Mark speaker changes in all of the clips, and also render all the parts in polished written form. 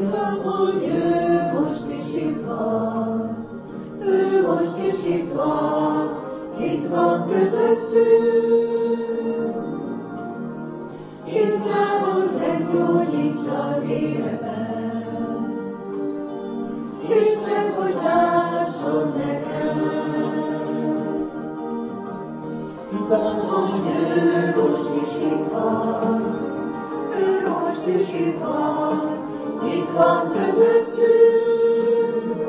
Speaker 1: hogy ő most is itt van, ő most is itt van közöttünk. Hisz rá, hogy meggyógyítsa az életem, és megbocsásson nekem. Hiszem, hogy ő most is itt van, ő most is itt van közöttünk.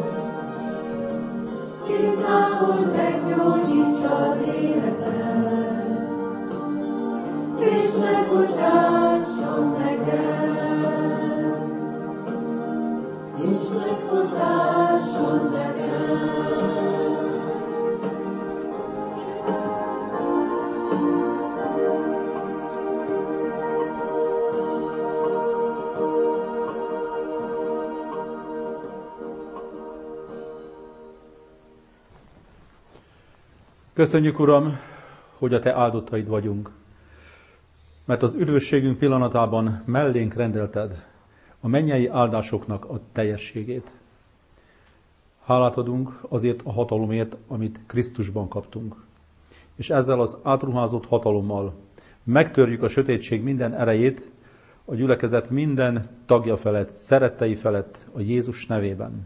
Speaker 1: Hisz rá, hogy meggyógyítsa az életem, és megbocsásson nekem, és megbocsásson nekem.
Speaker 2: Köszönjük, Uram, hogy a Te áldottaid vagyunk, mert az üdvösségünk pillanatában mellénk rendelted a mennyei áldásoknak a teljességét. Hálát adunk azért a hatalomért, amit Krisztusban kaptunk, és ezzel az átruházott hatalommal megtörjük a sötétség minden erejét, a gyülekezet minden tagja felett, szerettei felett a Jézus nevében.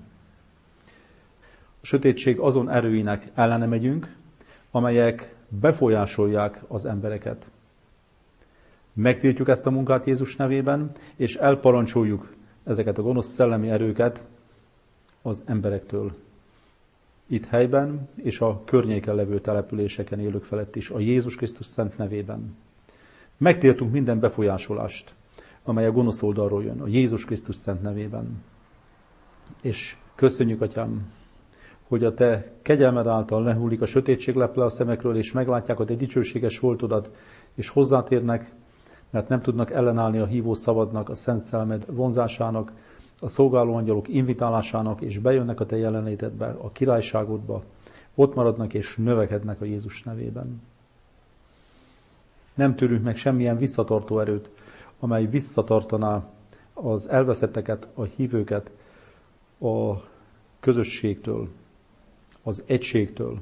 Speaker 2: A sötétség azon erőinek ellene megyünk, amelyek befolyásolják az embereket. Megtiltjuk ezt a munkát Jézus nevében, és elparancsoljuk ezeket a gonosz szellemi erőket az emberektől. Itt helyben és a környéken levő településeken élők felett is, a Jézus Krisztus szent nevében. Megtiltunk minden befolyásolást, amely a gonosz oldalról jön, a Jézus Krisztus szent nevében. És köszönjük, Atyám, hogy a Te kegyelmed által lehullik a sötétség leple a szemekről, és meglátják a Te dicsőséges voltodat, és hozzátérnek, mert nem tudnak ellenállni a hívó szavadnak, a Szent Szellemed vonzásának, a szolgáló angyalok invitálásának, és bejönnek a Te jelenlétedbe, a királyságodba, ott maradnak és növekednek a Jézus nevében. Nem tűrünk meg semmilyen visszatartó erőt, amely visszatartaná az elveszetteket, a hívőket a közösségtől, az egységtől.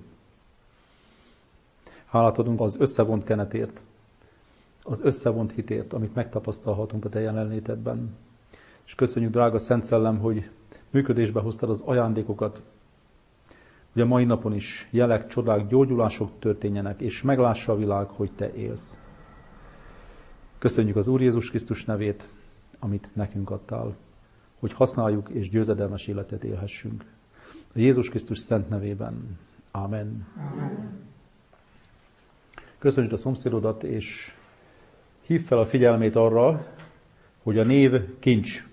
Speaker 2: Hálát adunk az összevont kenetért, az összevont hitért, amit megtapasztalhatunk a Te jelenlétedben. És köszönjük, drága Szent Szellem, hogy működésbe hoztad az ajándékokat, hogy a mai napon is jelek, csodák, gyógyulások történjenek, és meglássa a világ, hogy Te élsz. Köszönjük az Úr Jézus Krisztus nevét, amit nekünk adtál, hogy használjuk és győzedelmes életet élhessünk. A Jézus Krisztus szent nevében. Amen. Amen. Köszönjük a szomszédodat, és hív fel a figyelmét arra, hogy a név kincs.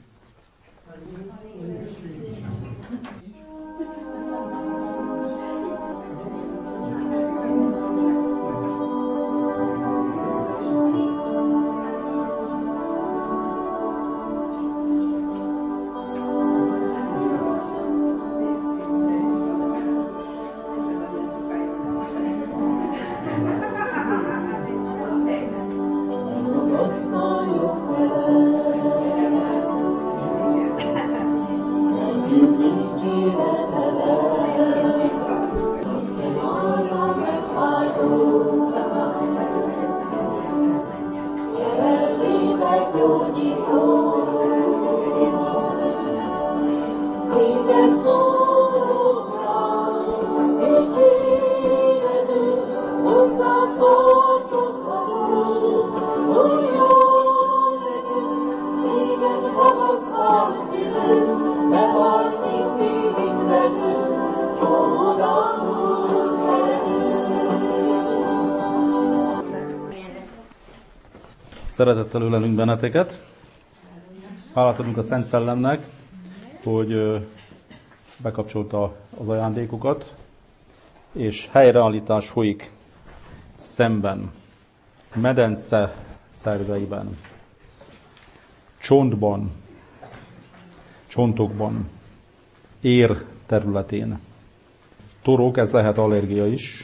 Speaker 2: Szeretettel ölelünk benneteket. Hálát adunk a Szent Szellemnek, hogy bekapcsolta az ajándékokat, és helyreállítás folyik szemben, medence szerveiben, csontban, csontokban, ér területén. Torok, ez lehet allergia is,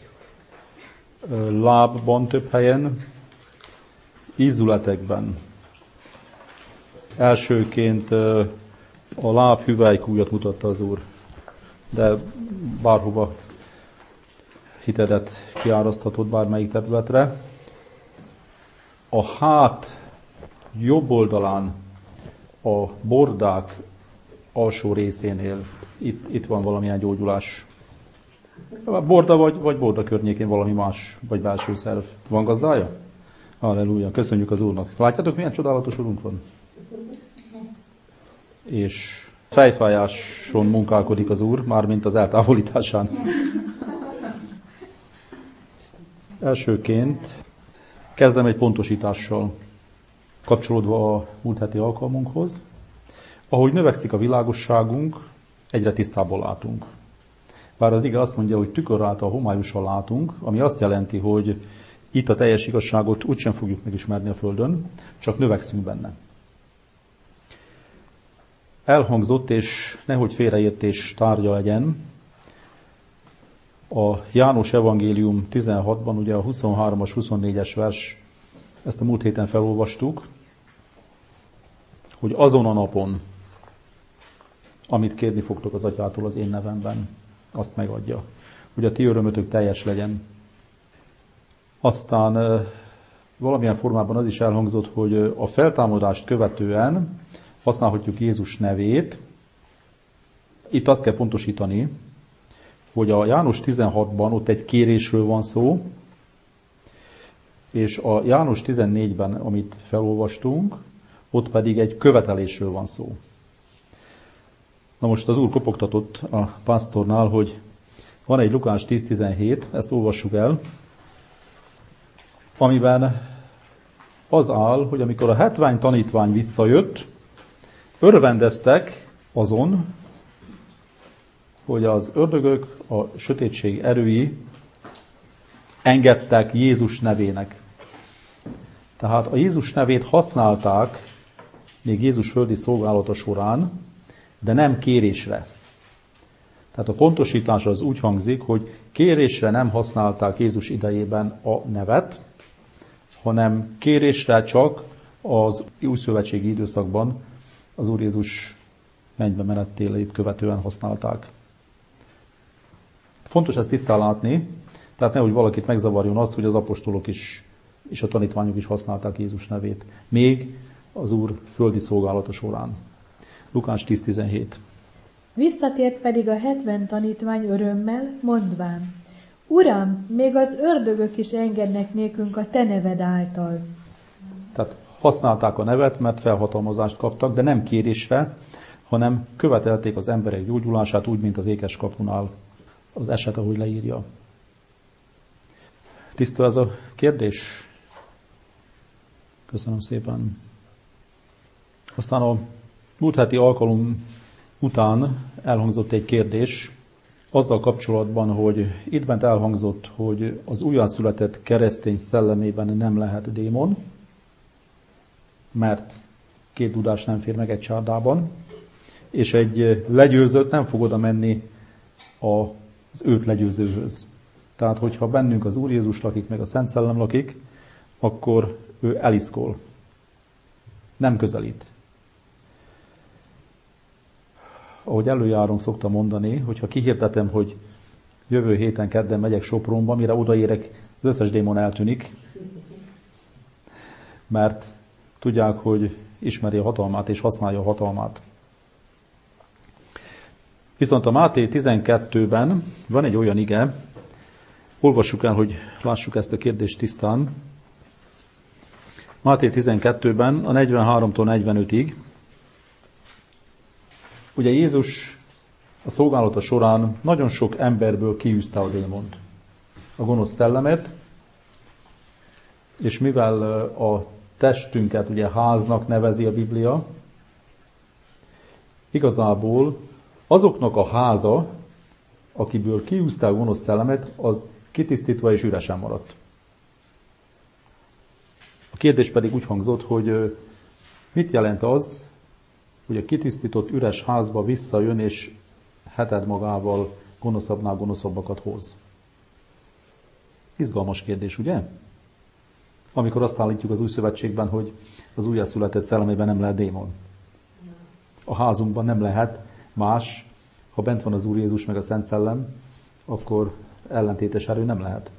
Speaker 2: lábban több helyen, ízületekben. Elsőként A láb hüvelykújat mutatta az Úr, de bárhova hitedet kiáraszthatod bármelyik területre. A hát jobb oldalán, a bordák alsó részénél itt van valamilyen gyógyulás. Borda vagy borda környékén valami más, vagy belső szerv. Van gazdája? Halleluja, köszönjük az Úrnak. Látjátok, milyen csodálatos Urunk van? És fejfájáson munkálkodik az Úr, mármint az eltávolításán. Elsőként kezdem egy pontosítással, kapcsolódva a múlt heti alkalmunkhoz. Ahogy növekszik a világosságunk, egyre tisztából látunk. Bár az ige azt mondja, hogy tükör által homályosan látunk, ami azt jelenti, hogy itt a teljes igazságot úgysem fogjuk megismerni a Földön, csak növekszünk benne. Elhangzott, és nehogy félreértés tárgya legyen, a János Evangélium 16-ban, ugye a 23-as, 24-es vers, ezt a múlt héten felolvastuk, hogy azon a napon, amit kérni fogtok az Atyától az én nevemben, azt megadja. Hogy a ti örömötök teljes legyen. Aztán valamilyen formában az is elhangzott, hogy a feltámadást követően használhatjuk Jézus nevét. Itt azt kell pontosítani, hogy a János 16-ban ott egy kérésről van szó, és a János 14-ben, amit felolvastunk, ott pedig egy követelésről van szó. Na most az Úr kopogtatott a pásztornál, hogy van egy Lukás 10.17, ezt olvassuk el, amiben az áll, hogy amikor a 70 tanítvány visszajött, örvendeztek azon, hogy az ördögök, a sötétség erői engedtek Jézus nevének. Tehát a Jézus nevét használták még Jézus földi szolgálata során, de nem kérésre. Tehát a pontosítás az úgy hangzik, hogy kérésre nem használták Jézus idejében a nevet, hanem kérésre csak az újszövetségi időszakban az Úr Jézus mennybe menetélét követően használták. Fontos ezt tisztán látni, tehát nehogy valakit megzavarjon az, hogy az apostolok is, és a tanítványok is használták Jézus nevét. Még az Úr földi szolgálata során. Lukás 10.17.
Speaker 3: Visszatért pedig a 70 tanítvány örömmel, mondván: Uram, még az ördögök is engednek nékünk a te neved által.
Speaker 2: Tehát használták a nevet, mert felhatalmazást kaptak, de nem kérésre, hanem követelték az emberek gyógyulását, úgy, mint az ékes kapunál az eset, ahogy leírja. Tiszta ez a kérdés? Köszönöm szépen. Aztán a múlt heti alkalom után elhangzott egy kérdés azzal kapcsolatban, hogy itt bent elhangzott, hogy az újjászületett keresztény szellemében nem lehet démon, mert 2 dudás nem fér meg egy csárdában, és egy legyőzött nem fog oda menni az őt legyőzőhöz. Tehát, hogyha bennünk az Úr Jézus lakik, meg a Szent Szellem lakik, akkor ő eliszkol. Nem közelít. Ahogy előjáron szoktam mondani, hogyha kihirdetem, hogy jövő héten kedden megyek Sopronba, mire odaérek, az összes démon eltűnik, mert tudják, hogy ismeri a hatalmát és használja a hatalmát. Viszont a Máté 12-ben van egy olyan ige, olvassuk el, hogy lássuk ezt a kérdést tisztán. Máté 12-ben a 43-tól 45-ig. Ugye Jézus a szolgálata során nagyon sok emberből kiűzte a démont, a gonosz szellemet, és mivel a testünket ugye háznak nevezi a Biblia, igazából azoknak a háza, akiből kiűzte a gonosz szellemet, az kitisztítva és üresen maradt. A kérdés pedig úgy hangzott, hogy mit jelent az, hogy a kitisztított üres házba visszajön, és heted magával gonoszabbnál gonoszabbakat hoz. Izgalmas kérdés, ugye? Amikor azt állítjuk az új szövetségben, hogy az újjászületett szellemében nem lehet démon. A házunkban nem lehet más, ha bent van az Úr Jézus meg a Szent Szellem, akkor ellentétes erő nem lehet.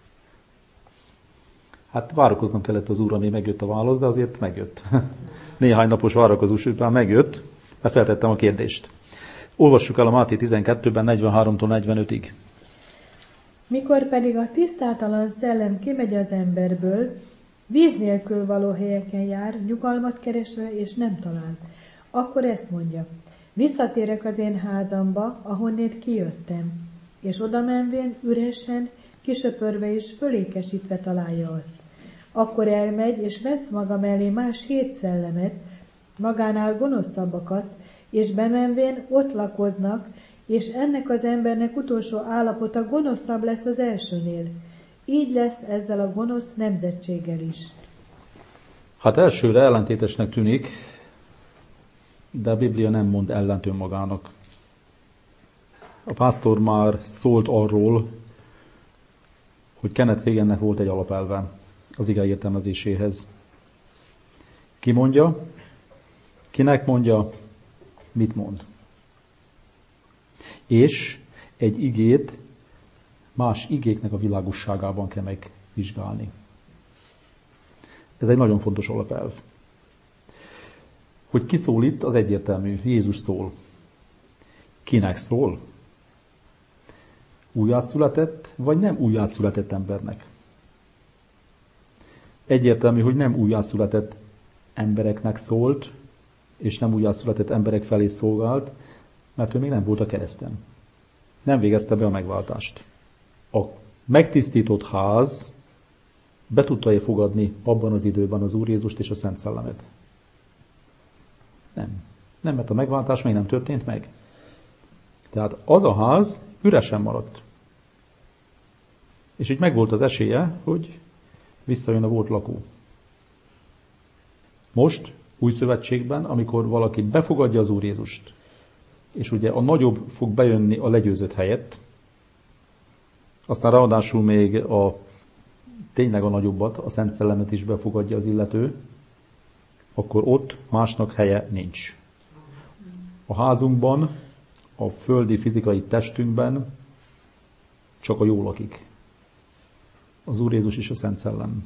Speaker 2: Hát várakoznom kellett az Úrra, amíg megjött a válasz, de azért megjött. Néhány napos várakozás után megjött, mert feltettem a kérdést. Olvassuk el a Máté 12-ben 43-tól 45-ig.
Speaker 3: Mikor pedig a tisztátalan szellem kimegy az emberből, víz nélkül való helyeken jár, nyugalmat keresve, és nem talál. Akkor ezt mondja: visszatérek az én házamba, ahonnét kijöttem, és oda menvén üresen, kisöpörve és fölékesítve találja azt. Akkor elmegy, és vesz maga mellé más 7 szellemet, magánál gonoszabbakat, és bemenvén ott lakoznak, és ennek az embernek utolsó állapota gonoszabb lesz az elsőnél. Így lesz ezzel a gonosz nemzetséggel is.
Speaker 2: Hát elsőre ellentétesnek tűnik, de a Biblia nem mond ellent önmagának. A pásztor már szólt arról, hogy Kenneth Hagennek volt egy alapelve az ige értelmezéséhez. Ki mondja? Kinek mondja? Mit mond? És egy igét más igéknek a világosságában kell megvizsgálni. Ez egy nagyon fontos alapelv. Hogy ki szól itt, az egyértelmű. Jézus szól. Kinek szól? Újjászületett, vagy nem újjászületett embernek? Egyértelmű, hogy nem újjászületett embereknek szólt, és nem újjászületett emberek felé szolgált, mert ő még nem volt a kereszten. Nem végezte be a megváltást. A megtisztított ház be tudta fogadni abban az időben az Úr Jézust és a Szent Szellemet? Nem. Nem, mert a megváltás még nem történt meg. Tehát az a ház üresen maradt. És így megvolt az esélye, hogy visszajön a volt lakó. Most, új szövetségben, amikor valaki befogadja az Úr Jézust, és ugye a nagyobb fog bejönni a legyőzött helyett, aztán ráadásul még tényleg a nagyobbat, a Szent Szellemet is befogadja az illető, akkor ott másnak helye nincs. A házunkban, a földi fizikai testünkben csak a jó lakik. Az Úr Jézus és a Szent Szellem.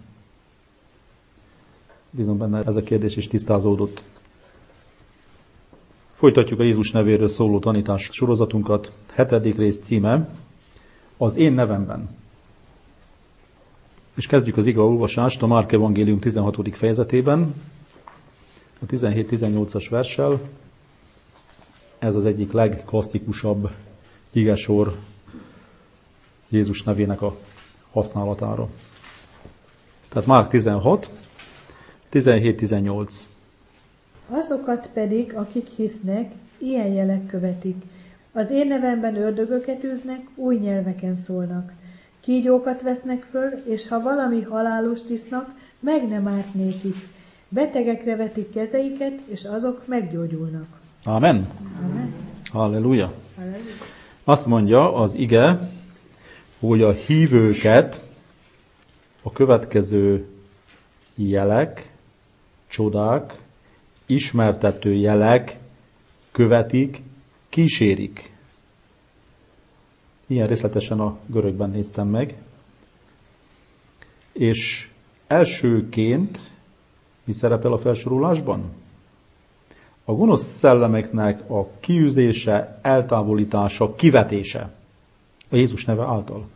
Speaker 2: Bízom benne, ez a kérdés is tisztázódott. Folytatjuk a Jézus nevéről szóló tanítás sorozatunkat. 7. rész címe: az én nevemben. És kezdjük az ige olvasást a Márk evangélium 16. fejezetében, a 17-18-as verssel. Ez az egyik legklasszikusabb igesor Jézus nevének a használatára. Tehát Márk 16, 17-18.
Speaker 3: Azokat pedig, akik hisznek, ilyen jelek követik. Az én nevemben ördögöket űznek, új nyelveken szólnak. Kígyókat vesznek föl, és ha valami halálost isznak, meg nem árt nékik. Betegekre vetik kezeiket, és azok meggyógyulnak.
Speaker 2: Amen.
Speaker 3: Amen.
Speaker 2: Halleluja.
Speaker 3: Halleluja.
Speaker 2: Azt mondja az ige, hogy a hívőket a következő jelek, csodák, ismertető jelek követik, kísérik. Ilyen részletesen a görögben néztem meg. És elsőként mi szerepel a felsorolásban? A gonosz szellemeknek a kiűzése, eltávolítása, kivetése a Jézus neve által.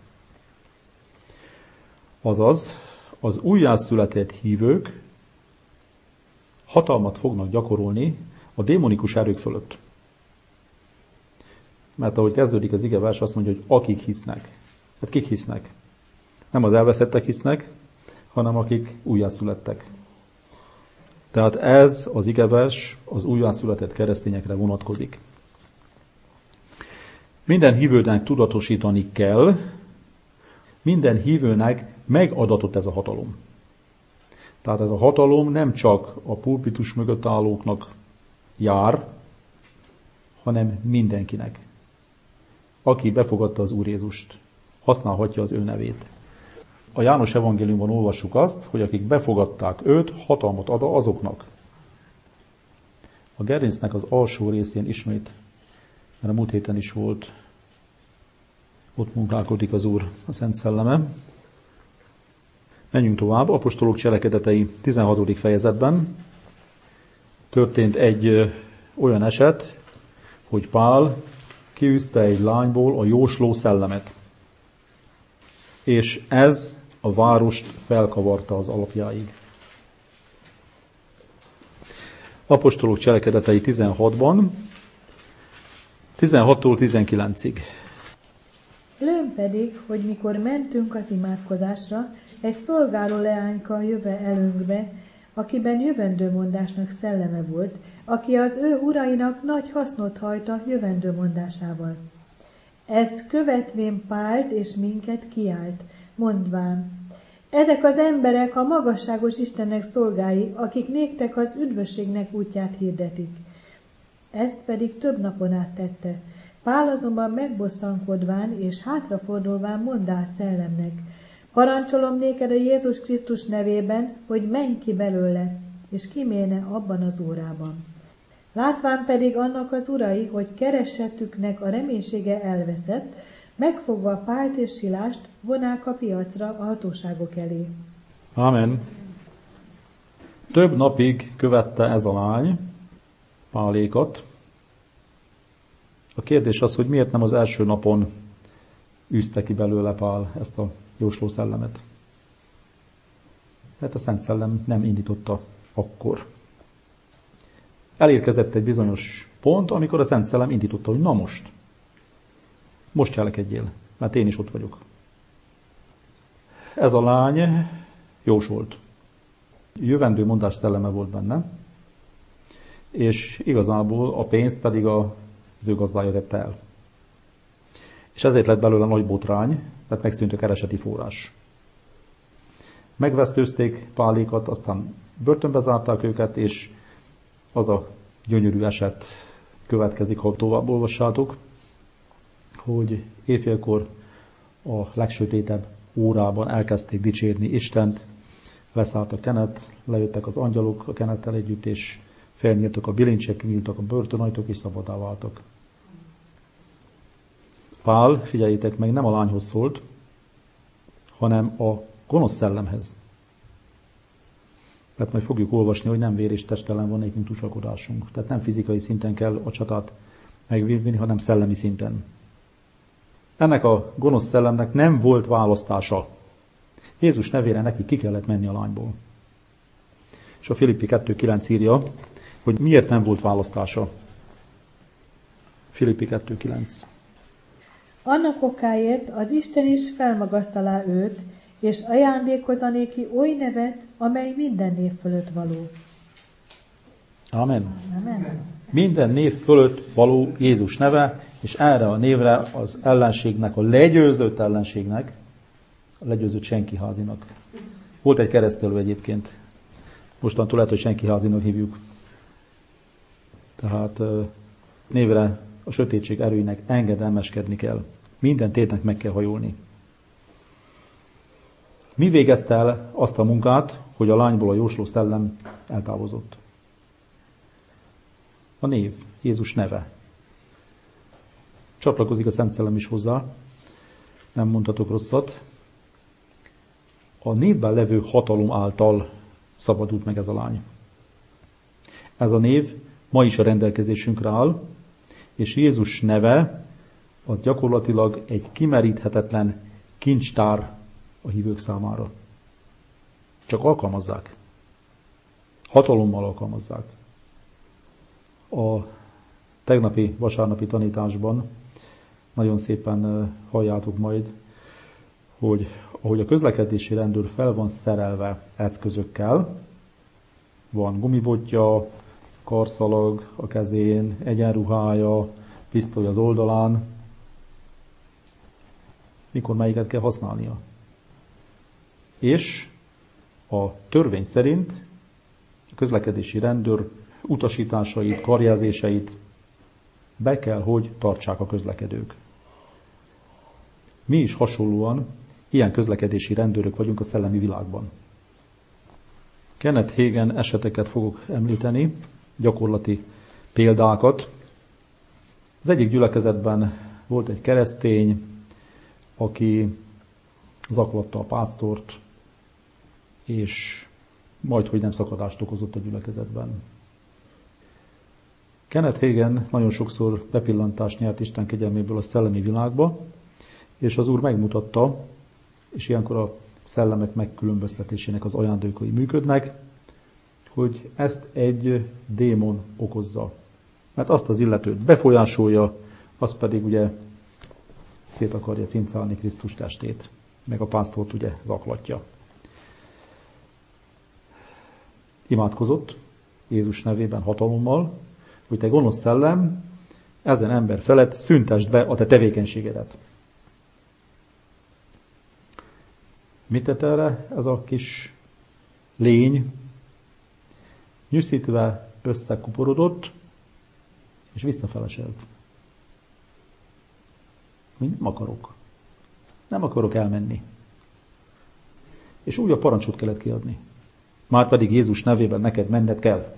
Speaker 2: Azaz, az újjászületett hívők hatalmat fognak gyakorolni a démonikus erők fölött. Mert ahogy kezdődik az igevers, azt mondja, hogy akik hisznek. Hát kik hisznek? Nem az elveszettek hisznek, hanem akik újjászülettek. Tehát ez az igevers az újjászületett keresztényekre vonatkozik. Minden hívőnek tudatosítani kell, minden hívőnek megadatott ez a hatalom. Tehát ez a hatalom nem csak a pulpitus mögött állóknak jár, hanem mindenkinek. Aki befogadta az Úr Jézust, használhatja az ő nevét. A János evangéliumban olvassuk azt, hogy akik befogadták őt, hatalmat ad azoknak. A gerincnek az alsó részén ismét, mert a múlt héten is volt, ott munkálkodik az Úr, a Szent Szelleme. Menjünk tovább, apostolok cselekedetei 16. fejezetben történt egy olyan eset, hogy Pál kiűzte egy lányból a jósló szellemet. És ez a várost felkavarta az alapjáig. Apostolok cselekedetei 16-ban, 16-tól 19-ig.
Speaker 3: Lőn pedig, hogy mikor mentünk az imádkozásra, egy szolgáló leányka jöve előnkbe, akiben jövendőmondásnak szelleme volt, aki az ő urainak nagy hasznot hajta jövendőmondásával. Ez követvén Pált és minket kiált, mondván: ezek az emberek a magasságos Istennek szolgái, akik néktek az üdvösségnek útját hirdetik. Ezt pedig több napon át tette. Pál azonban megbosszankodván és hátrafordulván mondá szellemnek: parancsolom néked a Jézus Krisztus nevében, hogy menj ki belőle, és kiméne abban az órában. Látván pedig annak az urai, hogy keresetüknek a reménysége elveszett, megfogva Pált és Silást vonák a piacra a hatóságok elé.
Speaker 2: Ámen. Több napig követte ez a lány Pálékat. A kérdés az, hogy miért nem az első napon űzte ki belőle Pál ezt a jósló szellemet. Mert a Szent Szellem nem indította akkor. Elérkezett egy bizonyos pont, amikor a Szent Szellem indította, hogy na most cselekedjél, mert én is ott vagyok. Ez a lány jósolt. Jövendőmondás szelleme volt benne, és igazából a pénzt pedig az ő gazdája vette el. És ezért lett belőle nagy botrány, mert megszűnt a kereseti forrás. Megvesztőzték Pálékat, aztán börtönbe zárták őket, és az a gyönyörű eset következik, ha tovább olvassátok, hogy éjfélkor a legsötétebb órában elkezdték dicsérni Istent, leszállt a kenet, lejöttek az angyalok a kenettel együtt, és felnyíltak a bilincsek, nyíltak a börtönajtók, és szabaddá váltak. Pál, figyeljétek meg, nem a lányhoz szólt, hanem a gonosz szellemhez. Tehát majd fogjuk olvasni, hogy nem vér és test ellen van nekünk tusakodásunk. Tehát nem fizikai szinten kell a csatát megvívni, hanem szellemi szinten. Ennek a gonosz szellemnek nem volt választása. Jézus nevére neki ki kellett menni a lányból. És a Filippi 2.9 írja, hogy miért nem volt választása. Filippi 2.9.
Speaker 3: Annak okáért az Isten is felmagasztalá őt, és ajándékozza néki oly nevet, amely minden név fölött való.
Speaker 2: Amen.
Speaker 3: Amen.
Speaker 2: Minden név fölött való Jézus neve, és erre a névre az ellenségnek, a legyőzött ellenségnek, a legyőzött senkiházinak. Volt egy keresztelő egyébként. Mostantól lehet, hogy senkiházinak hívjuk. Tehát névre a sötétség erőinek engedelmeskedni kell. Minden tétnek meg kell hajolni. Mi végezte el azt a munkát, hogy a lányból a jósló szellem eltávozott? A név, Jézus neve. Csatlakozik a Szent Szellem is hozzá, nem mondhatok rosszat. A névben levő hatalom által szabadult meg ez a lány. Ez a név ma is a rendelkezésünkre áll, és Jézus neve az gyakorlatilag egy kimeríthetetlen kincstár a hívők számára. Csak alkalmazzák. Hatalommal alkalmazzák. A tegnapi vasárnapi tanításban nagyon szépen halljátok majd, hogy ahogy a közlekedési rendőr fel van szerelve eszközökkel, van gumibotja, karszalag a kezén, egyenruhája, pisztoly az oldalán, mikor melyiket kell használnia. És a törvény szerint a közlekedési rendőr utasításait, karjelzéseit be kell, hogy tartsák a közlekedők. Mi is hasonlóan ilyen közlekedési rendőrök vagyunk a szellemi világban. Kenneth Hagin eseteket fogok említeni, gyakorlati példákat. Az egyik gyülekezetben volt egy keresztény, aki zaklatta a pásztort, és majdhogy nem szakadást okozott a gyülekezetben. Kenneth Hagin nagyon sokszor bepillantást nyert Isten kegyelméből a szellemi világba, és az Úr megmutatta, és ilyenkor a szellemek megkülönböztetésének az ajándékai működnek, hogy ezt egy démon okozza. Mert azt az illetőt befolyásolja, az pedig ugye szét akarja cincálni Krisztus testét, meg a pásztort ugye zaklatja. Imádkozott Jézus nevében hatalommal, hogy te gonosz szellem, ezen ember felett szüntesd be a te tevékenységedet. Mit tett erre ez a kis lény? Nyűszítve összekuporodott, és visszafeleselt. Hogy nem akarok. Nem akarok elmenni. És úgy a parancsot kellett kiadni. Márpedig Jézus nevében neked menned kell.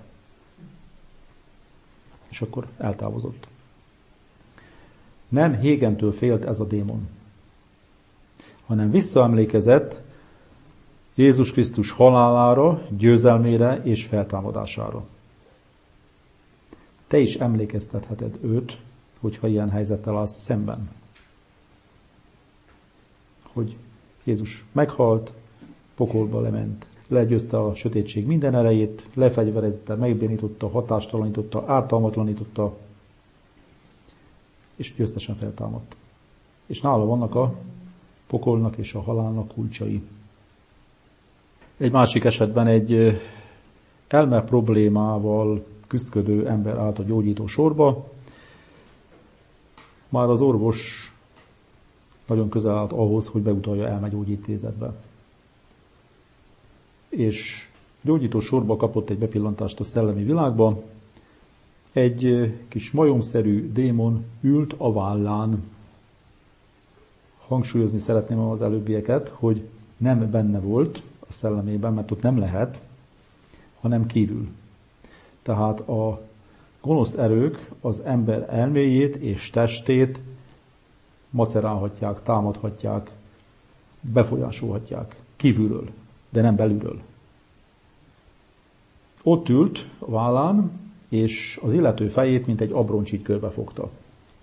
Speaker 2: És akkor eltávozott. Nem Hagintől félt ez a démon, hanem visszaemlékezett Jézus Krisztus halálára, győzelmére és feltámadására. Te is emlékeztetheted őt, hogyha ilyen helyzettel állsz szemben. Hogy Jézus meghalt, pokolba lement, legyőzte a sötétség minden erejét, lefegyverezte, megbénította, hatástalanította, ártalmatlanította, és győztesen feltámadt. És nála vannak a pokolnak és a halálnak kulcsai. Egy másik esetben egy elme problémával küszködő ember állt a gyógyító sorba. Már az orvos nagyon közel állt ahhoz, hogy beutalja elmegyógyintézetbe. És gyógyító sorba kapott egy bepillantást a szellemi világba. Egy kis majomszerű démon ült a vállán. Hangsúlyozni szeretném az előbbieket, hogy nem benne volt a szellemében, mert ott nem lehet, hanem kívül. Tehát a gonosz erők az ember elméjét és testét macerálhatják, támadhatják, befolyásolhatják kívülről, de nem belülről. Ott ült a vállán, és az illető fejét, mint egy abroncs így körbefogta.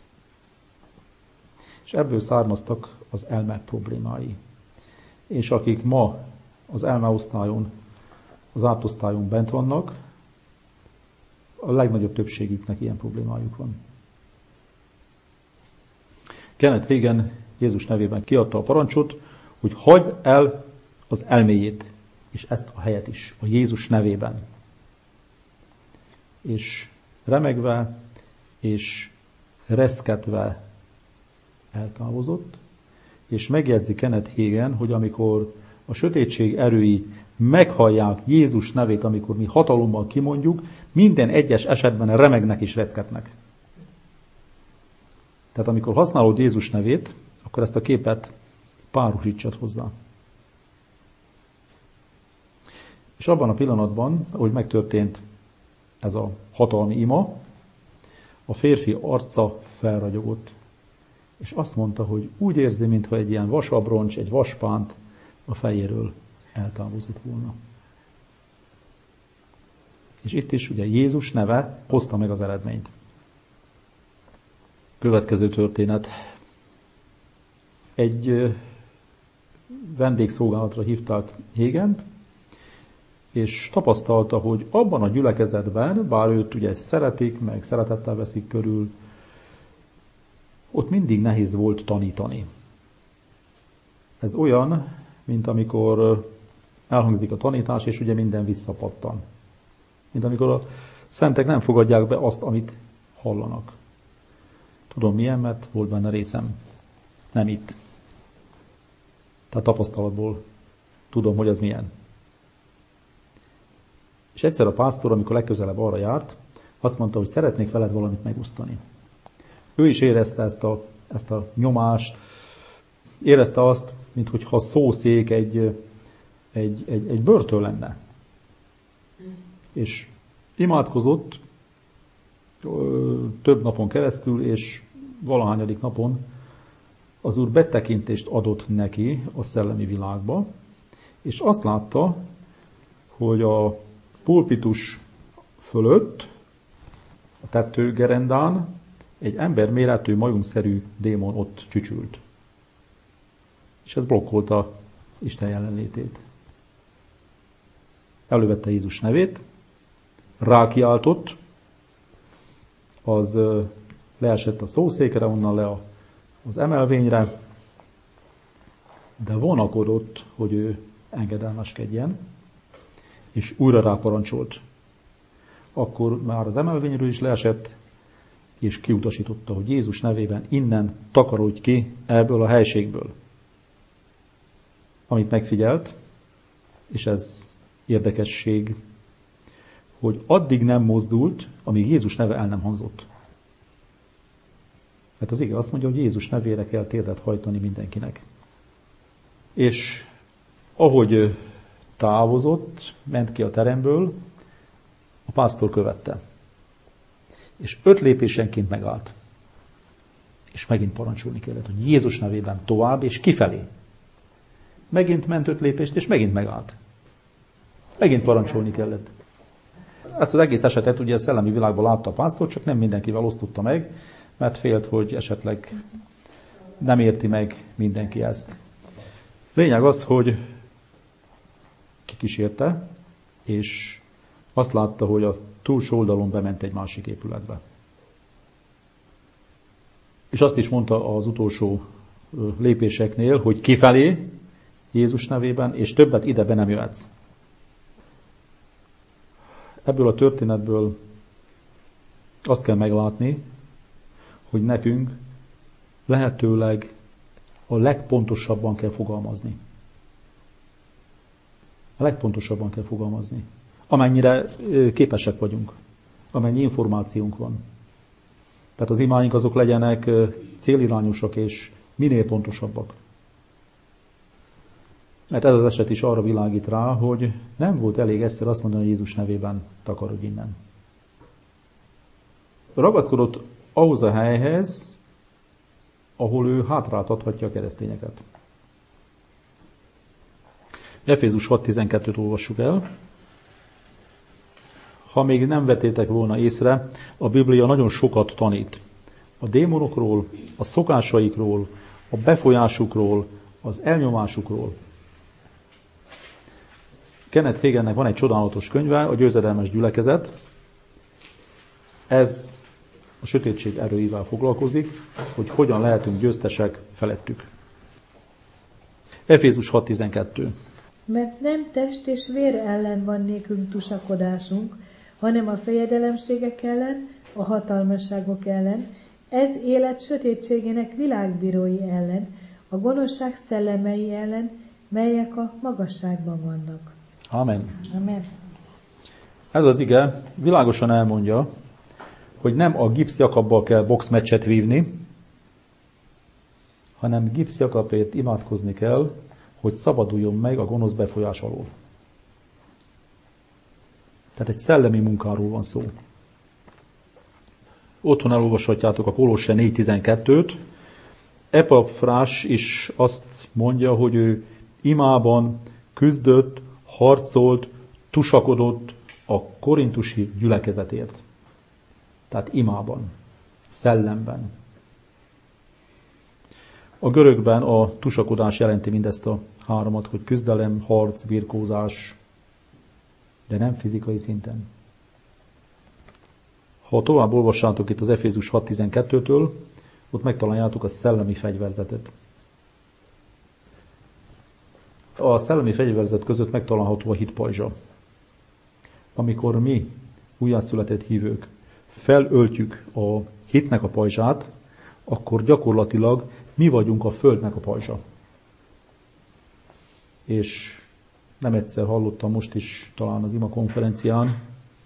Speaker 2: És ebből származtak az elme problémái. És akik ma az elmeosztályon, az átosztályon bent vannak, a legnagyobb többségüknek ilyen problémájuk van. Kenneth Hagin Jézus nevében kiadta a parancsot, hogy hagyd el az elméjét, és ezt a helyet is, a Jézus nevében. És remegve, és reszketve eltávozott, és megjegyzi Kenneth Hagin, hogy amikor a sötétség erői meghallják Jézus nevét, amikor mi hatalommal kimondjuk, minden egyes esetben remegnek és reszketnek. Tehát amikor használod Jézus nevét, akkor ezt a képet párosítsad hozzá. És abban a pillanatban, ahogy megtörtént ez a hatalmi ima, a férfi arca felragyogott, és azt mondta, hogy úgy érzi, mintha egy ilyen vasabroncs, egy vaspánt a fejéről eltávozott volna. És itt is ugye Jézus neve hozta meg az eredményt. Következő történet. Egy vendégszolgálatra hívták Hagint, és tapasztalta, hogy abban a gyülekezetben, bár őt ugye szeretik, meg szeretettel veszik körül, ott mindig nehéz volt tanítani. Ez olyan, mint amikor elhangzik a tanítás, és ugye minden visszapattan. Mint amikor a szentek nem fogadják be azt, amit hallanak. Tudom milyen, mert volt benne részem. Nem itt. Tehát tapasztalatból tudom, hogy az milyen. És egyszer a pásztor, amikor legközelebb arra járt, azt mondta, hogy szeretnék veled valamit megosztani. Ő is érezte ezt a nyomást, érezte azt, minthogyha a szószék egy börtön lenne. És imádkozott, több napon keresztül, és valahányadik napon az Úr betekintést adott neki a szellemi világba, és azt látta, hogy a pulpitus fölött, a tetőgerendán egy emberméretű, majomszerű démon ott csücsült. És ez blokkolta Isten jelenlétét. Elővette Jézus nevét, rákiáltott, az leesett a szószékre, onnan le az emelvényre, de vonakodott, hogy ő engedelmeskedjen, és újra ráparancsolt. Akkor már az emelvényről is leesett, és kiutasította, hogy Jézus nevében innen takarodj ki ebből a helységből. Amit megfigyelt, és ez érdekesség, hogy addig nem mozdult, amíg Jézus neve el nem hangzott. Mert az ige azt mondja, hogy Jézus nevére kell térdet hajtani mindenkinek. És ahogy távozott, ment ki a teremből, a pásztor követte. És 5 lépésenként megállt. És megint parancsolni kellett, hogy Jézus nevében tovább, és kifelé. Megint ment 5 lépést, és megint megállt. Megint parancsolni kellett. Ezt az egész esetet ugye a szellemi világban látta a pásztor, csak nem mindenkivel osztotta meg, mert félt, hogy esetleg nem érti meg mindenki ezt. Lényeg az, hogy kikísérte, és azt látta, hogy a túlsó oldalon bement egy másik épületbe. És azt is mondta az utolsó lépéseknél, hogy kifelé, Jézus nevében, és többet ide be nem jöhetsz. Ebből a történetből azt kell meglátni, hogy nekünk lehetőleg a legpontosabban kell fogalmazni. A legpontosabban kell fogalmazni. Amennyire képesek vagyunk, amennyi információnk van. Tehát az imáink azok legyenek célirányosak és minél pontosabbak. Mert ez az eset is arra világít rá, hogy nem volt elég egyszer azt mondani, hogy Jézus nevében takarodj innen. Ragaszkodott ahhoz a helyhez, ahol ő hátráltathatja a keresztényeket. Efézus 6.12-t olvassuk el. Ha még nem vettétek volna észre, a Biblia nagyon sokat tanít. A démonokról, a szokásaikról, a befolyásukról, az elnyomásukról. Kenneth Hagennek van egy csodálatos könyve, a Győzedelmes gyülekezet. Ez a sötétség erőivel foglalkozik, hogy hogyan lehetünk győztesek felettük. Efézus 6.12.
Speaker 3: Mert nem test és vér ellen van nékünk tusakodásunk, hanem a fejedelemségek ellen, a hatalmasságok ellen, ez élet sötétségének világbírói ellen, a gonoszság szellemei ellen, melyek a magasságban vannak.
Speaker 2: Amen.
Speaker 3: Amen.
Speaker 2: Ez az ige világosan elmondja, hogy nem a Gipsz Jakabbal kell boxmeccset vívni, hanem Gipsz Jakabért imádkozni kell, hogy szabaduljon meg a gonosz befolyás alól. Tehát egy szellemi munkáról van szó. Otthon elolvashatjátok a Kolosse 4.12-t. Epafrás is azt mondja, hogy ő imában küzdött, harcolt, tusakodott a korintusi gyülekezetért. Tehát imában, szellemben. A görögben a tusakodás jelenti mindezt a háromat, hogy küzdelem, harc, birkózás, de nem fizikai szinten. Ha tovább olvassátok itt az Efézus 6.12-től, ott megtaláljátok a szellemi fegyverzetet. A szellemi fegyverzet között megtalálható a hit pajzsa. Amikor mi, újjászületett hívők, felöltjük a hitnek a pajzsát, akkor gyakorlatilag mi vagyunk a földnek a pajzsa. És nem egyszer hallottam most is talán az ima konferencián,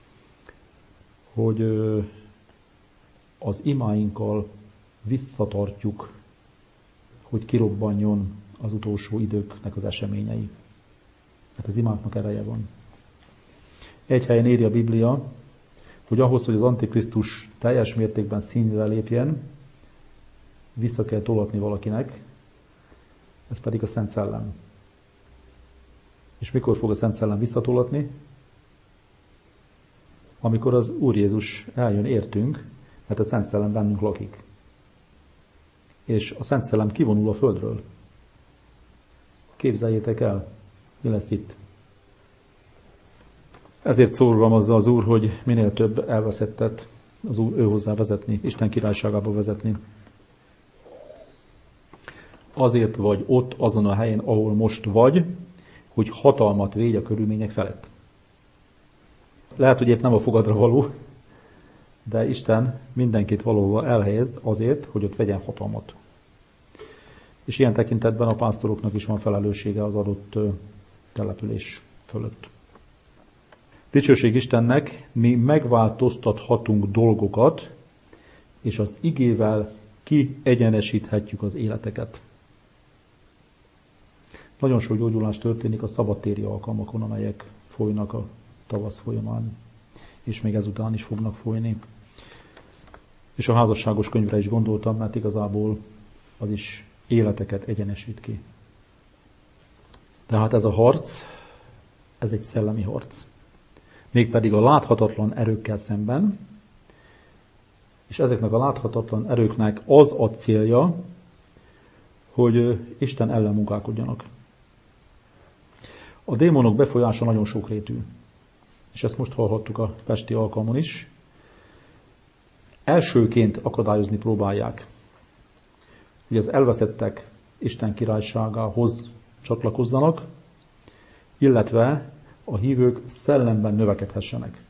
Speaker 2: hogy az imáinkkal visszatartjuk, hogy kirobbanjon az utolsó időknek az eseményei. Hát az imáknak ereje van. Egy helyen írja a Biblia, hogy ahhoz, hogy az Antikrisztus teljes mértékben színre lépjen, vissza kell tolatni valakinek, ez pedig a Szent Szellem. És mikor fog a Szent Szellem visszatolatni? Amikor az Úr Jézus eljön értünk, mert a Szent Szellem bennünk lakik. És a Szent Szellem kivonul a földről. Képzeljétek el, mi lesz itt. Ezért szorgalmazza az Úr, hogy minél több elveszettet az Úr ő hozzá vezetni, Isten királyságába vezetni. Azért vagy ott, azon a helyen, ahol most vagy, hogy hatalmat védj a körülmények felett. Lehet, hogy épp nem a fogadra való, de Isten mindenkit valóban elhelyez azért, hogy ott vegyen hatalmat. És ilyen tekintetben a pásztoroknak is van felelőssége az adott település fölött. Dicsőség Istennek, mi megváltoztathatunk dolgokat, és az igével kiegyenesíthetjük az életeket. Nagyon sok gyógyulás történik a szabadtéri alkalmakon, amelyek folynak a tavasz folyamán, és még ezután is fognak folyni. És a házasságos könyvre is gondoltam, mert igazából az is életeket egyenesít ki. Tehát ez a harc, ez egy szellemi harc. Mégpedig a láthatatlan erőkkel szemben, és ezeknek a láthatatlan erőknek az a célja, hogy Isten ellen munkálkodjanak. A démonok befolyása nagyon sokrétű, és ezt most hallhattuk a pesti alkalmon is. Elsőként akadályozni próbálják, hogy az elveszettek Isten királyságához csatlakozzanak, illetve a hívők szellemben növekedhessenek.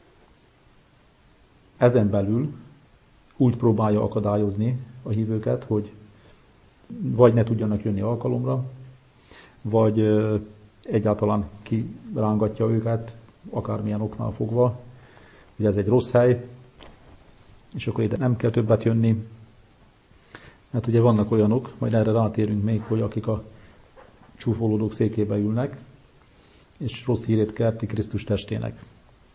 Speaker 2: Ezen belül úgy próbálja akadályozni a hívőket, hogy vagy ne tudjanak jönni alkalomra, vagy egyáltalán kirángatja őket, akármilyen oknál fogva, hogy ez egy rossz hely, és akkor ide nem kell többet jönni. Mert ugye vannak olyanok, majd erre rátérünk még, hogy akik a csúfolódók székébe ülnek, és rossz hírét kerti Krisztus testének.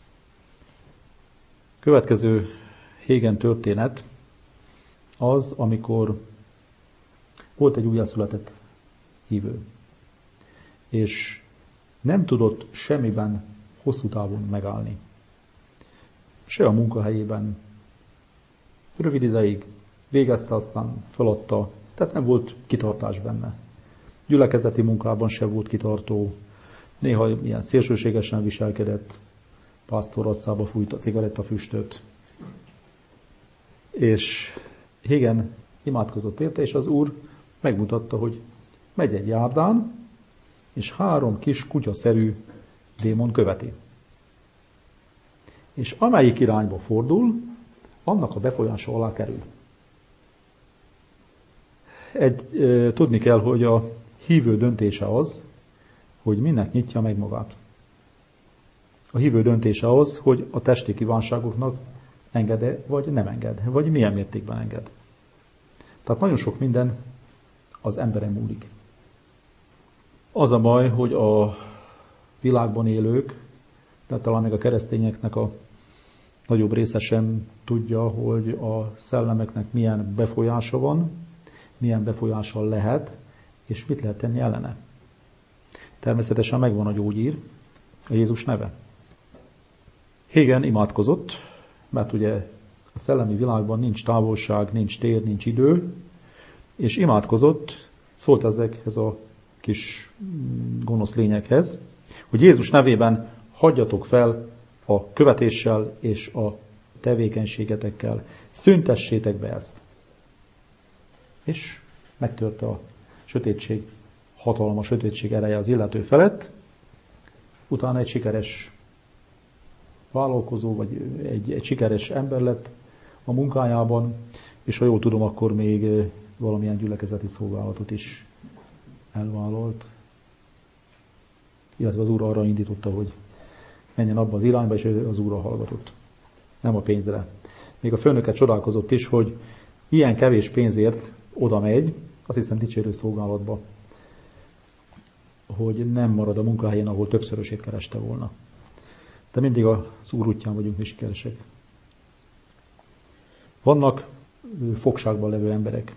Speaker 2: Következő hégen történet az, amikor volt egy újjászületett hívő, és nem tudott semmiben hosszú távon megállni. Se a munkahelyében. Rövid ideig végezte, aztán feladta, tehát nem volt kitartás benne. Gyülekezeti munkában se volt kitartó, néha ilyen szélsőségesen viselkedett, pásztor arcába fújt a cigarettafüstöt. És Hégen imádkozott érte, és az Úr megmutatta, hogy megy egy járdán, és 3 kis kutyaszerű démon követi. És amelyik irányba fordul, annak a befolyása alá kerül. Tudni kell, hogy a hívő döntése az, hogy minek nyitja meg magát. A hívő döntése az, hogy a testi kívánságoknak enged-e, vagy nem enged, vagy milyen mértékben enged. Tehát nagyon sok minden az emberen múlik. Az a baj, hogy a világban élők, de talán még a keresztényeknek a nagyobb része sem tudja, hogy a szellemeknek milyen befolyása van, milyen befolyással lehet, és mit lehet tenni ellene. Természetesen megvan a gyógyír, a Jézus neve. Hégen imádkozott, mert ugye a szellemi világban nincs távolság, nincs tér, nincs idő, és imádkozott, szólt ezekhez a kis gonosz lényekhez, hogy Jézus nevében hagyjatok fel a követéssel és a tevékenységetekkel, szüntessétek be ezt. És megtörte a sötétség hatalma, sötétség ereje az illető felett, utána egy sikeres vállalkozó, vagy egy sikeres ember lett a munkájában, és ha jól tudom, akkor még valamilyen gyülekezeti szolgálatot is elvállalt. Illetve az Úr arra indította, hogy menjen abba az irányba, és az Úrra hallgatott. Nem a pénzre. Még a főnöke csodálkozott is, hogy ilyen kevés pénzért oda megy, azt hiszem dicsérő szolgálatba, hogy nem marad a munkahelyén, ahol többszörösét kereste volna. De mindig az Úr útján vagyunk mi sikeresek. Vannak fogságban levő emberek,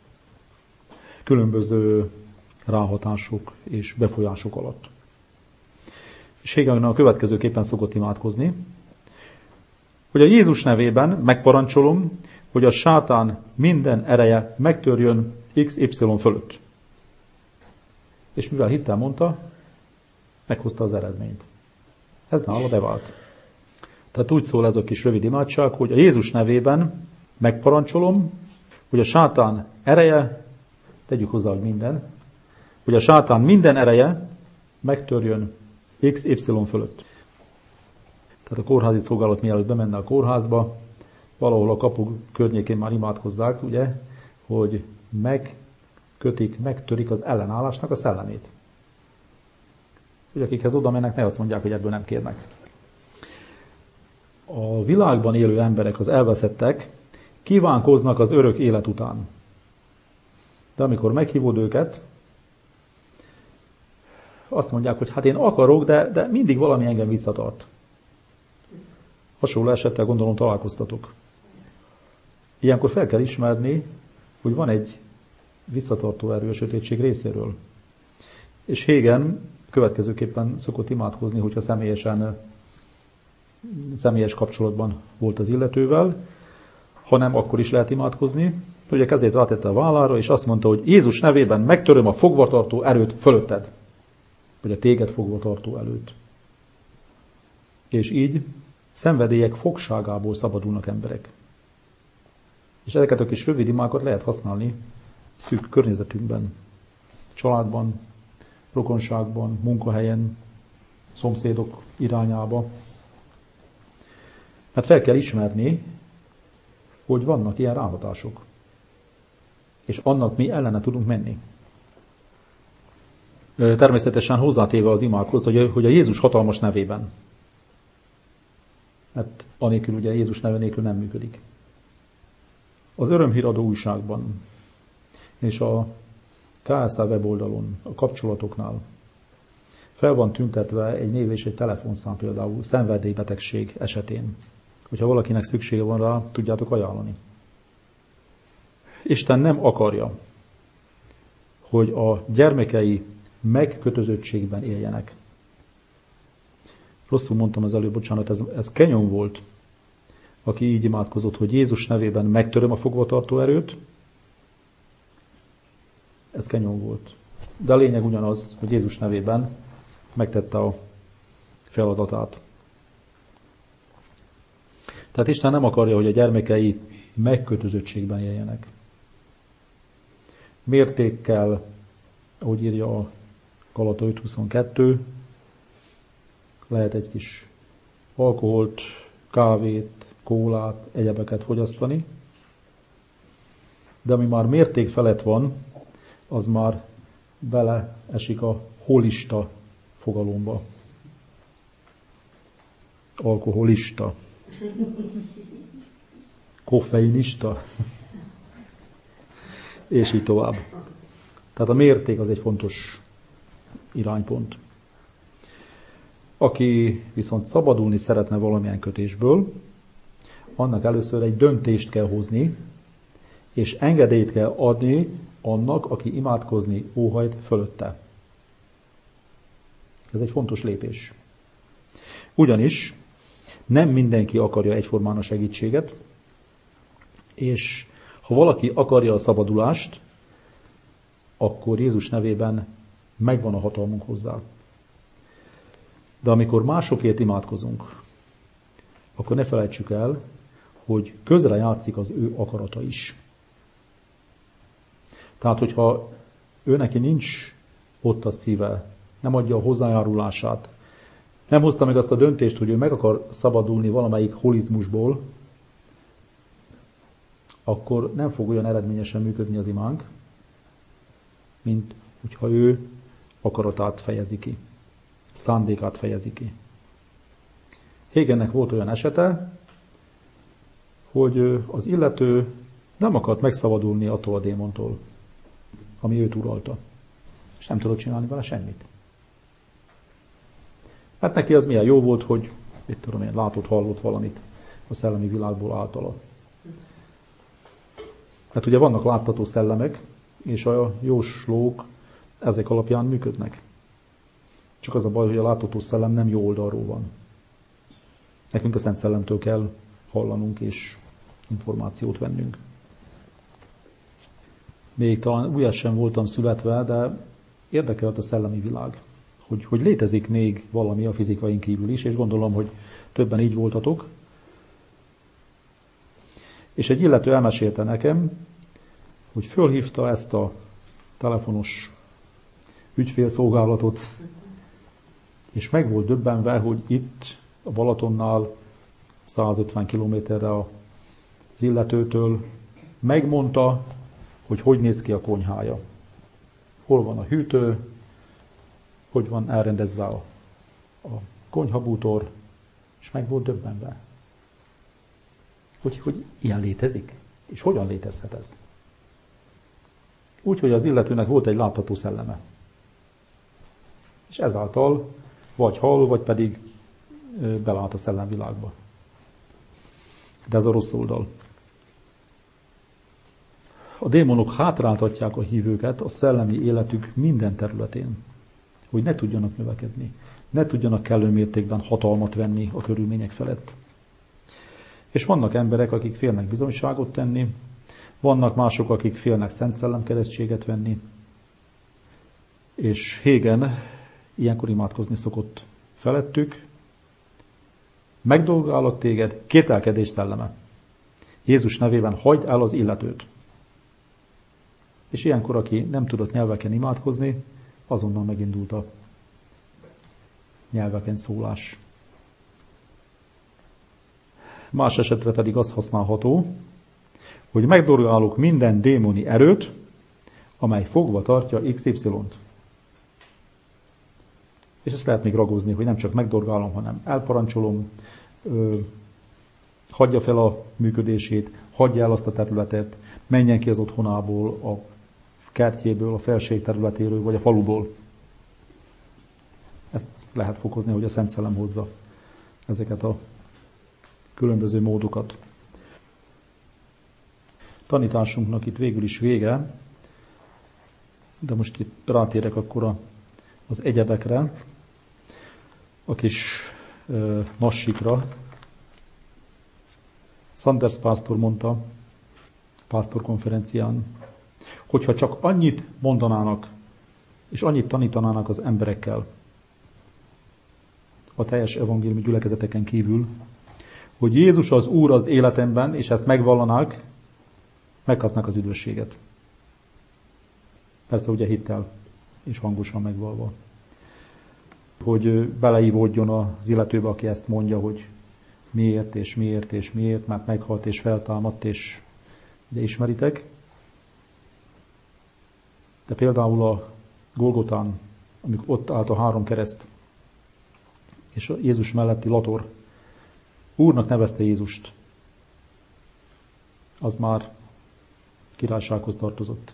Speaker 2: különböző ráhatások és befolyások alatt. És Hégel a következőképpen szokott imádkozni, hogy a Jézus nevében megparancsolom, hogy a sátán minden ereje megtörjön XY fölött. És mivel hittel mondta, meghozta az eredményt. Ez nála bevált. Tehát úgy szól ez a kis rövid imádság, hogy a Jézus nevében megparancsolom, hogy a sátán ereje, tegyük hozzá, hogy minden, hogy a sátán minden ereje megtörjön XY fölött. Tehát a kórházi szolgálat mielőtt bemenne a kórházba, valahol a kapu környékén már imádkozzák, ugye, hogy megtörik az ellenállásnak a szellemét. Hogy akikhez oda mennek, ne azt mondják, hogy ebből nem kérnek. A világban élő emberek, az elveszettek, kívánkoznak az örök élet után. De amikor meghívod őket, azt mondják, hogy hát én akarok, de mindig valami engem visszatart. Hasonló esettel gondolom találkoztatok. Ilyenkor fel kell ismerni, hogy van egy visszatartó erő a sötétség részéről. És Hégel következőképpen szokott imádkozni, hogyha személyes kapcsolatban volt az illetővel, hanem akkor is lehet imádkozni, hogy a kezét rátette a vállára, és azt mondta, hogy Jézus nevében megtöröm a fogvatartó erőt fölötted. Vagy a téged fogvatartó előtt. És így szenvedélyek fogságából szabadulnak emberek. És ezeket a kis rövid imákat lehet használni szűk környezetünkben, családban, rokonságban, munkahelyen, szomszédok irányába. Mert fel kell ismerni, hogy vannak ilyen ráhatások. És annak mi ellene tudunk menni. Természetesen hozzátéve az imákhoz, hogy a Jézus hatalmas nevében. Mert anélkül ugye Jézus neve nélkül nem működik. Az örömhíradó újságban és a KSZ weboldalon, a kapcsolatoknál fel van tüntetve egy név és egy telefonszám például szenvedélybetegség esetén. Hogyha valakinek szüksége van rá, tudjátok ajánlani. Isten nem akarja, hogy a gyermekei megkötözöttségben éljenek. Rosszul mondtam az előbb, bocsánat, ez Kenyon volt, aki így imádkozott, hogy Jézus nevében megtöröm a fogvatartó erőt. Ez Kenyon volt. De a lényeg ugyanaz, hogy Jézus nevében megtette a feladatát. Tehát Isten nem akarja, hogy a gyermekei megkötözöttségben éljenek. Mértékkel, ahogy írja a Galata 5.22, lehet egy kis alkoholt, kávét, kólát, egyebeket fogyasztani, de ami már mérték felett van, az már beleesik a holista fogalomba. Alkoholista. Koffeinista. És így tovább. Tehát a mérték az egy fontos iránypont. Aki viszont szabadulni szeretne valamilyen kötésből, annak először egy döntést kell hozni, és engedélyt kell adni annak, aki imádkozni óhajt fölötte. Ez egy fontos lépés. Ugyanis nem mindenki akarja egyformán a segítséget, és ha valaki akarja a szabadulást, akkor Jézus nevében megvan a hatalmunk hozzá. De amikor másokért imádkozunk, akkor ne felejtsük el, hogy közre játszik az ő akarata is. Tehát, hogyha ő neki nincs ott a szíve, nem adja a hozzájárulását, nem hozta meg azt a döntést, hogy ő meg akar szabadulni valamelyik holizmusból, akkor nem fog olyan eredményesen működni az imánk, mint hogyha ő akaratát fejezi ki, szándékát fejezi ki. Hégelnek volt olyan esete, hogy az illető nem akart megszabadulni attól a démontól, ami őt uralta. És nem tudott csinálni vele semmit. Hát neki az milyen jó volt, hogy látott, hallott valamit a szellemi világból általa. Mert ugye vannak látható szellemek, és a jóslók ezek alapján működnek. Csak az a baj, hogy a látható szellem nem jó oldalról van. Nekünk a Szent Szellemtől kell hallanunk és információt vennünk. Még talán újjá sem voltam születve, de érdekelt a szellemi világ. Hogy létezik még valami a fizikain kívül is, és gondolom, hogy többen így voltatok. És egy illető elmesélte nekem, hogy fölhívta ezt a telefonos ügyfélszolgálatot, és meg volt döbbenve, hogy itt a Balatonnál 150 kilométerre az illetőtől megmondta, hogy néz ki a konyhája. Hol van a hűtő, hogy van elrendezve a konyhabútor, és meg volt döbbenve. Hogy ilyen létezik? És hogyan létezhet ez? Úgy, hogy az illetőnek volt egy látható szelleme. És ezáltal vagy hall, vagy pedig belát a szellemvilágba. De ez a rossz oldal. A démonok hátráltatják a hívőket a szellemi életük minden területén, hogy ne tudjanak növekedni, ne tudjanak kellő mértékben hatalmat venni a körülmények felett. És vannak emberek, akik félnek bizonyságot tenni, vannak mások, akik félnek Szent Szellem keresztséget venni, és Hégen ilyenkor imádkozni szokott felettük: megdolgálok téged, kételkedés szelleme. Jézus nevében hagyd el az illetőt. És ilyenkor, aki nem tudott nyelveken imádkozni, azonnal megindult a nyelveken szólás. Más esetre pedig az használható, hogy megdorgálok minden démoni erőt, amely fogva tartja XY-t. És ezt lehet még ragozni, hogy nem csak megdorgálom, hanem elparancsolom, hagyja fel a működését, hagyja el azt a területet, menjen ki az otthonából, a kertjéből, a felség területéről, vagy a faluból. Ezt lehet fokozni, hogy a Szent Szellem hozza ezeket a különböző módokat. Tanításunknak itt végül is vége, de most itt rátérek akkor az egyebekre, a kis massikra. Sanders pásztor mondta pásztorkonferencián, hogyha csak annyit mondanának, és annyit tanítanának az emberekkel, a teljes evangéliumi gyülekezeteken kívül, hogy Jézus az Úr az életemben, és ezt megvallanák, megkapnak az üdvösséget. Persze ugye hittel és hangosan megvalva. Hogy beleívódjon az illetőbe, aki ezt mondja, hogy miért és miért és miért, mert meghalt és feltámadt, és ugye ismeritek. De például a Golgotán, amikor ott állt a 3 kereszt, és a Jézus melletti lator Úrnak nevezte Jézust, az már királysághoz tartozott.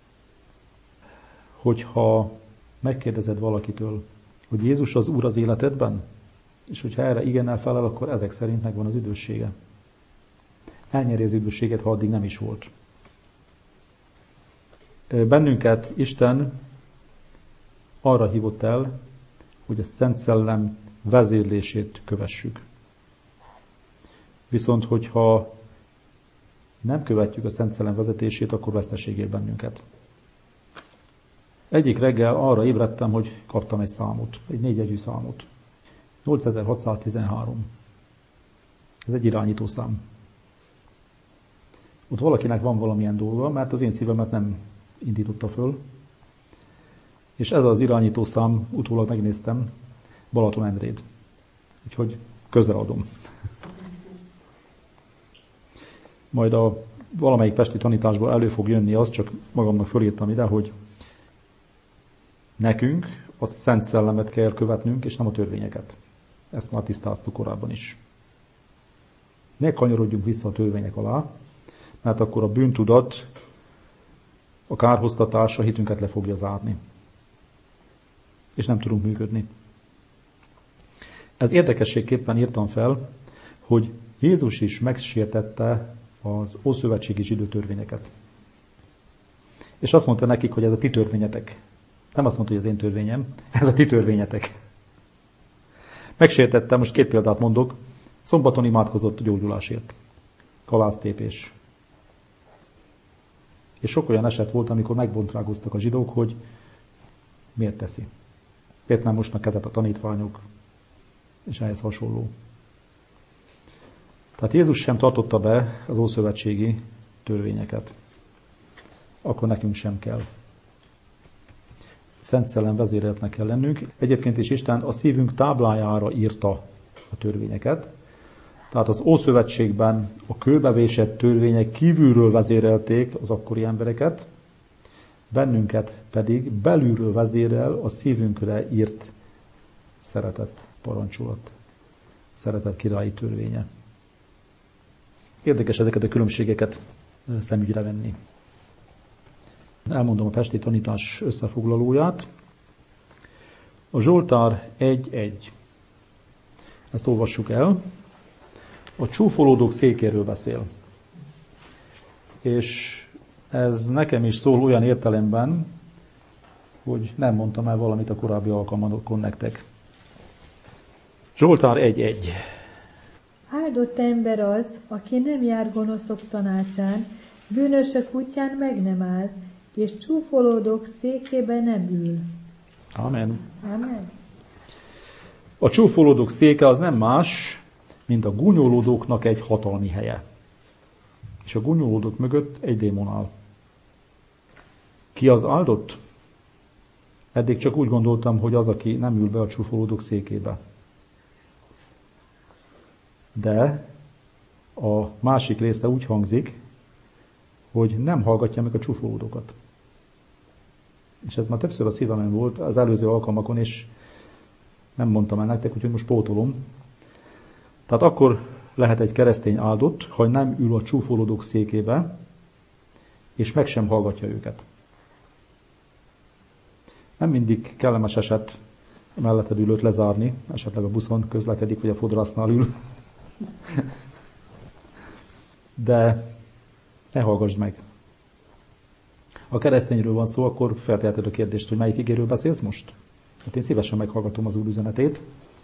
Speaker 2: Hogyha megkérdezed valakitől, hogy Jézus az Úr az életedben, és hogyha erre igennel felel, akkor ezek szerint megvan az üdvössége. Elnyeri az üdvösséget, ha addig nem is volt. Bennünket Isten arra hívott el, hogy a Szent Szellem vezérlését kövessük. Viszont, hogyha nem követjük a Szent Szellem vezetését, akkor veszteség ér bennünket. Egyik reggel arra ébredtem, hogy kaptam egy számot, egy 4 jegyű számot. 8613. Ez egy irányító szám. Ott valakinek van valamilyen dolga, mert az én szívemet nem indította föl. És ez az irányító szám, utólag megnéztem, Balatonendréd. Úgyhogy közreadom. Majd a valamelyik pesti tanításból elő fog jönni az, csak magamnak fölírtam ide, hogy nekünk a Szent Szellemet kell követnünk, és nem a törvényeket. Ezt már tisztáztuk korábban is. Ne kanyarodjunk vissza a törvények alá, mert akkor a bűntudat, a kárhoztatás a hitünket le fogja zárni. És nem tudunk működni. Ez érdekességképpen írtam fel, hogy Jézus is megsértette az ószövetségi zsidó törvényeket. És azt mondta nekik, hogy ez a ti törvényetek. Nem azt mondta, hogy az én törvényem, ez a ti törvényetek. Megsértettem, most 2 példát mondok. Szombaton imádkozott gyógyulásért. Kalásztépés. És sok olyan eset volt, amikor megbontrágoztak a zsidók, hogy miért teszi. Miért nem mosnak kezet a tanítványok, és ehhez hasonló. Tehát Jézus sem tartotta be az ószövetségi törvényeket. Akkor nekünk sem kell. Szent Szellem vezéreletnek kell lennünk. Egyébként is Isten a szívünk táblájára írta a törvényeket. Tehát az Ószövetségben a kőbevésett törvények kívülről vezérelték az akkori embereket, bennünket pedig belülről vezérel a szívünkre írt szeretett parancsolat, szeretett királyi törvénye. Érdekes ezeket a különbségeket szemügyre venni. Elmondom a pesti tanítás összefoglalóját. A Zsoltár 1.1. Ezt olvassuk el. A csúfolódók székéről beszél. És ez nekem is szól olyan értelemben, hogy nem mondtam el valamit a korábbi alkalmakon nektek. Zsoltár 1.1.
Speaker 3: Áldott ember az, aki nem jár gonoszok tanácsán, bűnösök útján meg nem áll, és csúfolódók székében nem ül.
Speaker 2: Amen.
Speaker 3: Amen.
Speaker 2: A csúfolódók széke az nem más, mint a gúnyolódóknak egy hatalmi helye. És a gúnyolódók mögött egy démon áll. Ki az áldott? Eddig csak úgy gondoltam, hogy az, aki nem ül be a csúfolódók székébe. De a másik része úgy hangzik, hogy nem hallgatja meg a csúfolódókat. És ez már többször a szívemen volt az előző alkalmakon, és nem mondtam el nektek, úgyhogy most pótolom. Tehát akkor lehet egy keresztény áldott, ha nem ül a csúfolódók székébe, és meg sem hallgatja őket. Nem mindig kellemes eset melletted ülőt lezárni, esetleg a buszon közlekedik, vagy a fodrásznál ül. De ne hallgassd meg. Ha keresztényről van szó, akkor felteheted a kérdést, hogy melyik igéről beszélsz most? Hát én szívesen meghallgatom az Úr üzenetét.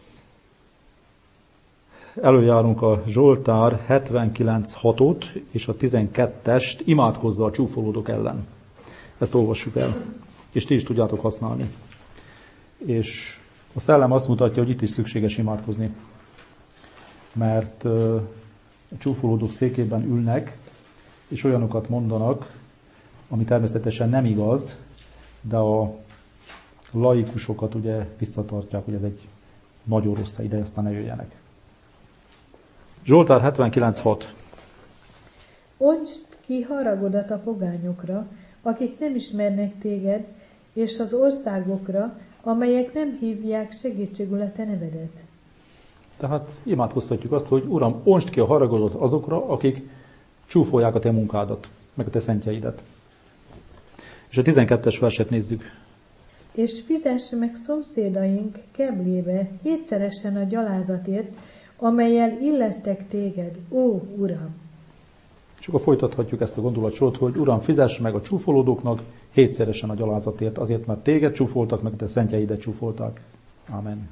Speaker 2: Előjárunk a Zsoltár 79.6-ot és a 12-est, imádkozza a csúfolódók ellen. Ezt olvassuk el, és ti is tudjátok használni. És a szellem azt mutatja, hogy itt is szükséges imádkozni. Mert a csúfolódók székében ülnek, és olyanokat mondanak, ami természetesen nem igaz, de a laikusokat ugye visszatartják, hogy ez egy nagyon rossz ide, aztán ne jöjjenek. Zsoltár 79.6.
Speaker 3: Ontsd ki haragodat a pogányokra, akik nem ismernek téged, és az országokra, amelyek nem hívják segítségül a te nevedet.
Speaker 2: Tehát imádkoztatjuk azt, hogy Uram, ontsd ki a haragodat azokra, akik csúfolják a te munkádat, meg a te szentjeidet. És a 12-es verset nézzük.
Speaker 3: És fizess meg szomszédaink keblébe 7-szeresen a gyalázatért, amellyel illettek téged, ó Uram!
Speaker 2: És akkor folytathatjuk ezt a gondolatsort, hogy Uram, fizess meg a csúfolódóknak 7-szeresen a gyalázatért, azért, mert téged csúfoltak, meg te szentjeidet csúfolták. Amen.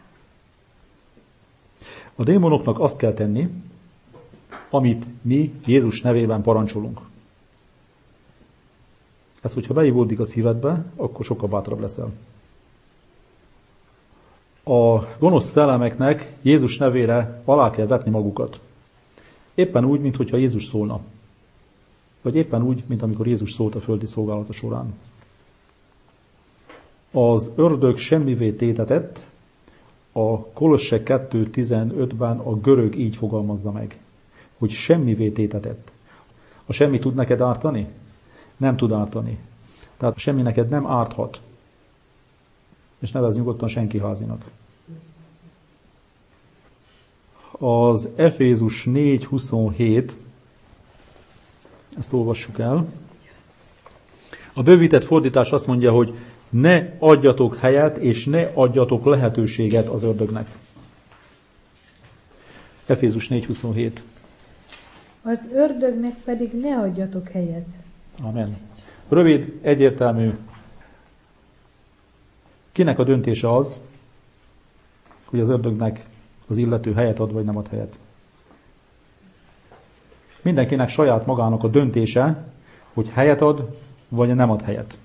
Speaker 2: A démonoknak azt kell tenni, amit mi Jézus nevében parancsolunk. Ez, hogyha beivódik a szívedbe, akkor sokkal bátrabb leszel. A gonosz szellemeknek Jézus nevére alá kell vetni magukat. Éppen úgy, mintha Jézus szólna. Vagy éppen úgy, mint amikor Jézus szólt a földi szolgálata során. Az ördög semmivé tétetett, a Kolosse 2.15-ben a görög így fogalmazza meg, hogy semmivé tétetett. A semmi tud neked ártani? Nem tud ártani. Tehát a semmi neked nem árthat. És nevezz nyugodtan senki házinak. Az Efézus 4.27, ezt olvassuk el. A bővített fordítás azt mondja, hogy ne adjatok helyet, és ne adjatok lehetőséget az ördögnek. Efézus 4.27.
Speaker 3: az ördögnek pedig ne adjatok helyet.
Speaker 2: Amen. Rövid, egyértelmű. Kinek a döntése az, hogy az ördögnek az illető helyet ad, vagy nem ad helyet? Mindenkinek saját magának a döntése, hogy helyet ad, vagy nem ad helyet.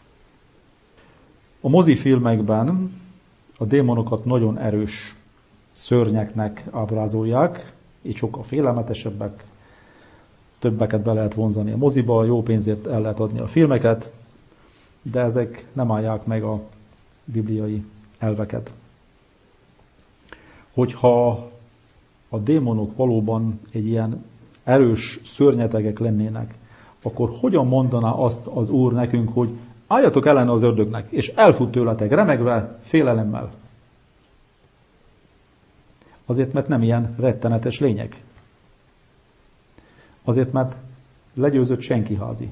Speaker 2: A mozifilmekben a démonokat nagyon erős szörnyeknek ábrázolják, így sokkal félelmetesebbek, többeket be lehet vonzani a moziba, jó pénzért el lehet adni a filmeket, de ezek nem állják meg a bibliai elveket. Hogyha a démonok valóban egy ilyen erős szörnyetegek lennének, akkor hogyan mondaná azt az Úr nekünk, hogy álljatok ellen az ördögnek, és elfut tőletek remegve, félelemmel? Azért, mert nem ilyen rettenetes lények. Azért, mert legyőzött senki házi.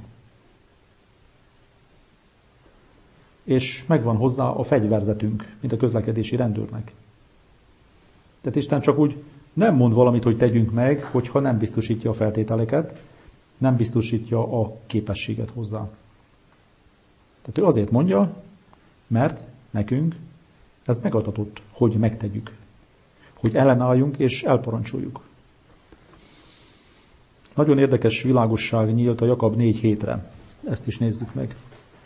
Speaker 2: És megvan hozzá a fegyverzetünk, mint a közlekedési rendőrnek. Tehát Isten csak úgy nem mond valamit, hogy tegyünk meg, hogyha nem biztosítja a feltételeket, nem biztosítja a képességet hozzá. Tehát ő azért mondja, mert nekünk ez megadatott, hogy megtegyük. Hogy ellenálljunk és elparancsoljuk. Nagyon érdekes világosság nyílt a Jakab 4:7-re. Ezt is nézzük meg.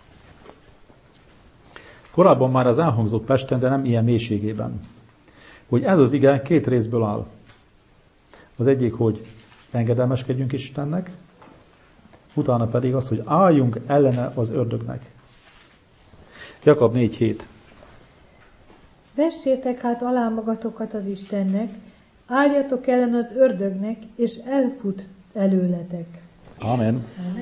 Speaker 2: Korábban már az elhangzott Pesten, de nem ilyen mélységében. Hogy ez az ige 2 részből áll. Az egyik, hogy engedelmeskedjünk Istennek, utána pedig az, hogy álljunk ellene az ördögnek. Jakab 4:7.
Speaker 3: Vessétek hát alá magatokat az Istennek, álljatok ellen az ördögnek, és elfut előletek.
Speaker 2: Amen.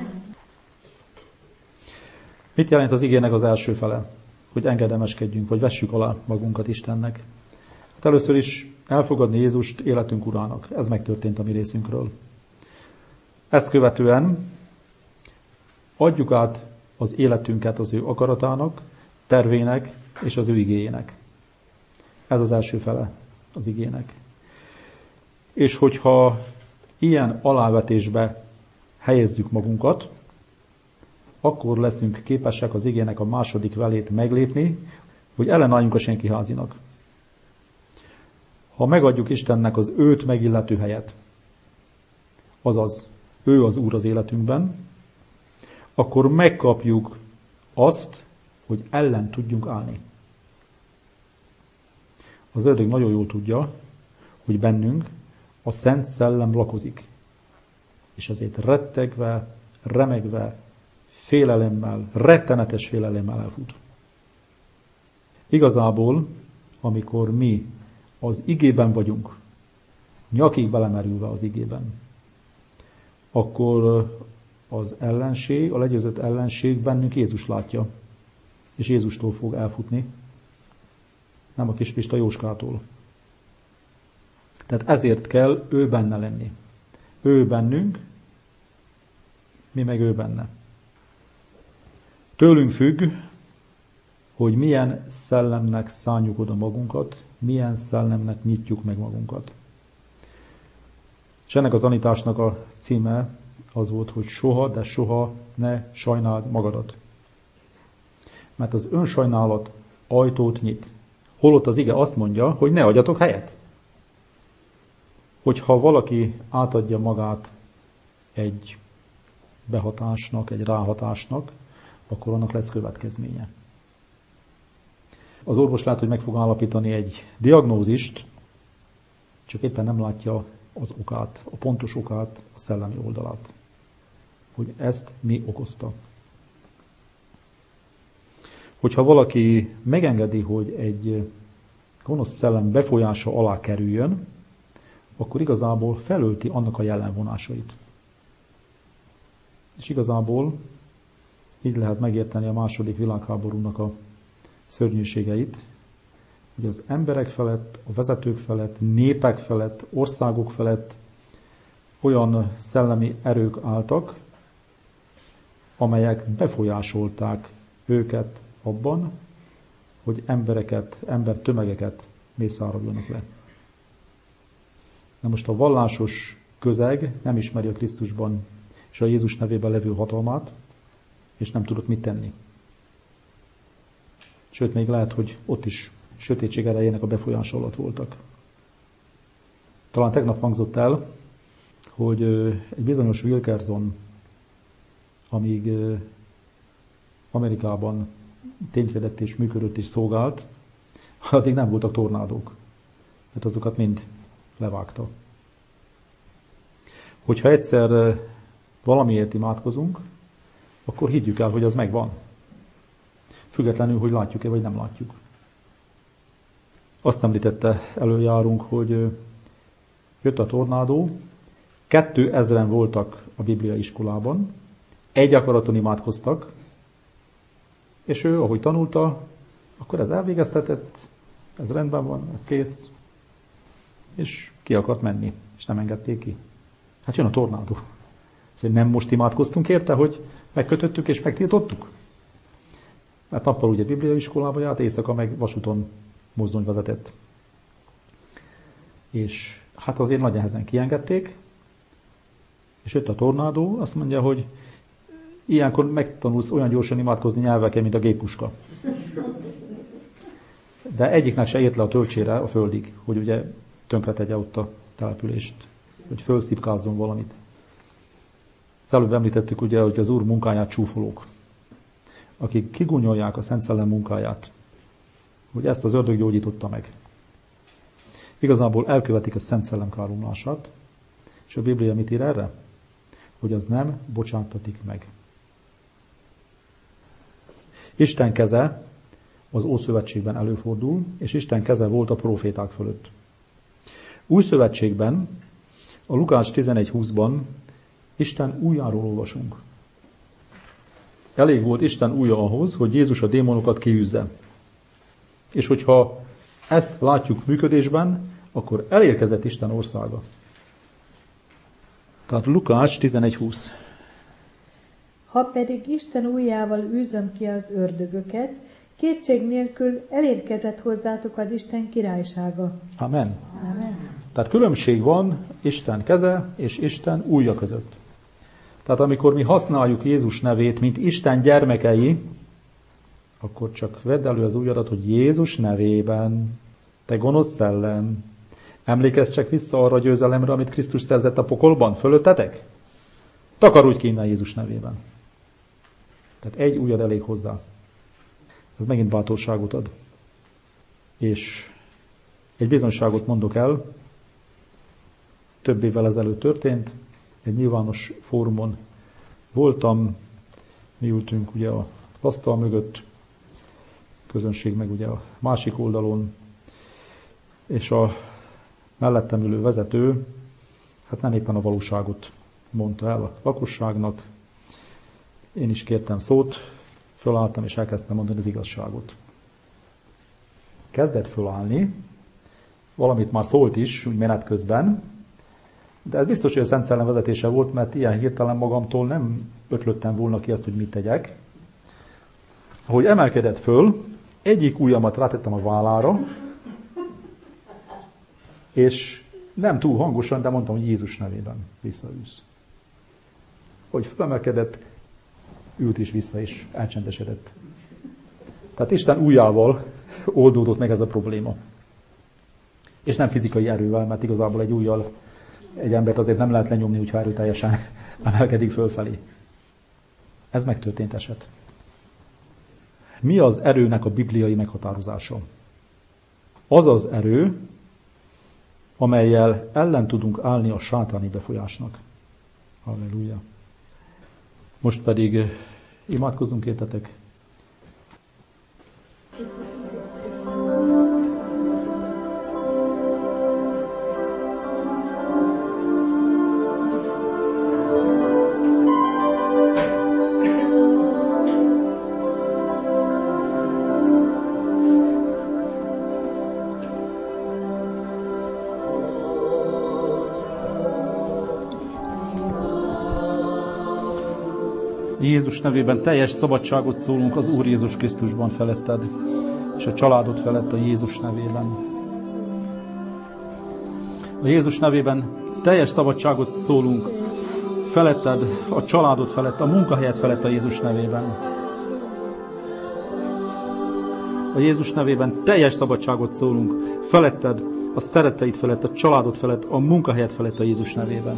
Speaker 2: Mit jelent az igének az első fele? Hogy engedelmeskedjünk, vagy vessük alá magunkat Istennek. Hát először is elfogadni Jézust életünk urának. Ez megtörtént a mi részünkről. Ezt követően adjuk át az életünket az ő akaratának, tervének és az ő igéjének. Ez az első fele az igének. És hogyha ilyen alávetésbe helyezzük magunkat, akkor leszünk képesek az igének a második velét meglépni, hogy ellenálljunk a senki házinak. Ha megadjuk Istennek az őt megillető helyet, azaz ő az Úr az életünkben, akkor megkapjuk azt, hogy ellen tudjunk állni. Az ördög nagyon jól tudja, hogy bennünk a Szent Szellem lakozik. És ezért rettegve, remegve, félelemmel, rettenetes félelemmel elfut. Igazából, amikor mi az igében vagyunk, nyakig belemerülve az igében, akkor az ellenség, a legyőzött ellenség bennünk Jézus látja, és Jézustól fog elfutni, nem a kis Pista Jóskától. Tehát ezért kell ő benne lenni. Ő bennünk, mi meg ő benne. Tőlünk függ, hogy milyen szellemnek szánjuk oda magunkat, milyen szellemnek nyitjuk meg magunkat. És ennek a tanításnak a címe az volt, hogy soha, de soha ne sajnáld magadat. Mert az önsajnálat ajtót nyit. Holott az ige azt mondja, hogy ne adjatok helyet. Hogyha valaki átadja magát egy behatásnak, egy ráhatásnak, akkor annak lesz következménye. Az orvos lehet, hogy meg fog állapítani egy diagnózist, csak éppen nem látja az okát, a pontos okát, a szellemi oldalát. Hogy ezt mi okozta. Hogyha valaki megengedi, hogy egy gonosz szellem befolyása alá kerüljön, akkor igazából felölti annak a jellemvonásait. És igazából így lehet megérteni a II. Világháborúnak a szörnyűségeit, hogy az emberek felett, a vezetők felett, népek felett, országok felett olyan szellemi erők álltak, amelyek befolyásolták őket abban, hogy embertömegeket mészároljanak le. Na most a vallásos közeg nem ismeri a Krisztusban és a Jézus nevében levő hatalmát, és nem tudott mit tenni. Sőt, még lehet, hogy ott is sötétség erejének a befolyása alatt voltak. Talán tegnap hangzott el, hogy egy bizonyos Wilkerson, amíg Amerikában ténykedett és működött és szolgált, addig nem voltak tornádók. Hát azokat mind levágta. Hogyha egyszer valamiért imádkozunk, akkor higgyük el, hogy az megvan. Függetlenül, hogy látjuk-e, vagy nem látjuk. Azt említette előjárunk, hogy jött a tornádó, 2000-en voltak a Biblia iskolában, egy akaraton imádkoztak, és ő, ahogy tanulta, akkor ez elvégeztetett, ez rendben van, ez kész, és ki akart menni, és nem engedték ki. Hát jön a tornádó. Szóval nem most imádkoztunk érte, hogy megkötöttük és megtiltottuk? Mert nappal ugye Biblia iskolába járt, éjszaka meg vasúton mozdony vezetett. És hát azért nagy nehezen kiengedték, és jött a tornádó, azt mondja, hogy ilyenkor megtanulsz olyan gyorsan imádkozni nyelveken, mint a géppuska. De egyiknek se ért le a töltsére a földig, hogy ugye tönkretegye ott a települést, hogy fölszipkázzon valamit. Előbb említettük ugye, hogy az Úr munkáját csúfolók, akik kigunyolják a Szent Szellem munkáját, hogy ezt az ördög gyógyította meg. Igazából elkövetik a Szent Szellem káromlását, és a Biblia mit ír erre? Hogy az nem bocsátatik meg. Isten keze az Ószövetségben előfordul, és Isten keze volt a próféták fölött. Új szövetségben, a Lukács 11:20-ban Isten ujjáról olvasunk. Elég volt Isten ujja ahhoz, hogy Jézus a démonokat kiűzze. És hogyha ezt látjuk működésben, akkor elérkezett Isten országa. Tehát Lukács 11:20.
Speaker 3: Ha pedig Isten ujjával űzöm ki az ördögöket, kétség nélkül elérkezett hozzátok az Isten királysága.
Speaker 2: Amen.
Speaker 3: Amen.
Speaker 2: Tehát különbség van Isten keze és Isten ujja között. Tehát amikor mi használjuk Jézus nevét, mint Isten gyermekei, akkor csak vedd elő az ujjadat, hogy Jézus nevében, te gonosz szellem, emlékezz csak vissza arra a győzelemre, amit Krisztus szerzett a pokolban, fölöttetek? Takarodj ki innen Jézus nevében. Tehát egy ujjad elég hozzá. Ez megint bátorságot ad. És egy bizonyságot mondok el, több évvel ezelőtt történt, egy nyilvános fórumon voltam, mi ültünk ugye a asztal mögött, közönség meg ugye a másik oldalon, és a mellettem ülő vezető, hát nem éppen a valóságot mondta el a lakosságnak. Én is kértem szót, fölálltam és elkezdtem mondani az igazságot. Kezdett fölállni, valamit már szólt is, úgy menet közben, de ez biztos, hogy a Szent Szellem vezetése volt, mert ilyen hirtelen magamtól nem ötlöttem volna ki azt, hogy mit tegyek. Ahogy emelkedett föl, egyik ujjamat rátettem a vállára, és nem túl hangosan, de mondtam, hogy Jézus nevében visszaülsz. Hogy felemelkedett, ült is vissza, és elcsendesedett. Tehát Isten ujjával oldódott meg ez a probléma. És nem fizikai erővel, mert igazából egy ujjal egy embert azért nem lehet lenyomni, hogyha erőteljesen emelkedik fölfelé. Ez megtörtént eset. Mi az erőnek a bibliai meghatározása? Az az erő, amellyel ellen tudunk állni a sátáni befolyásnak. Halleluja. Most pedig imádkozzunk értetek. Jézus nevében teljes szabadságot szólunk az Úr Jézus Krisztusban feletted, és a családod felett a Jézus nevében. A Jézus nevében teljes szabadságot szólunk feletted, a családod felett, a munkahelyed felett a Jézus nevében. A Jézus nevében teljes szabadságot szólunk feletted, a szeretteid felett, a családod felett, a munkahelyed felett a Jézus nevében.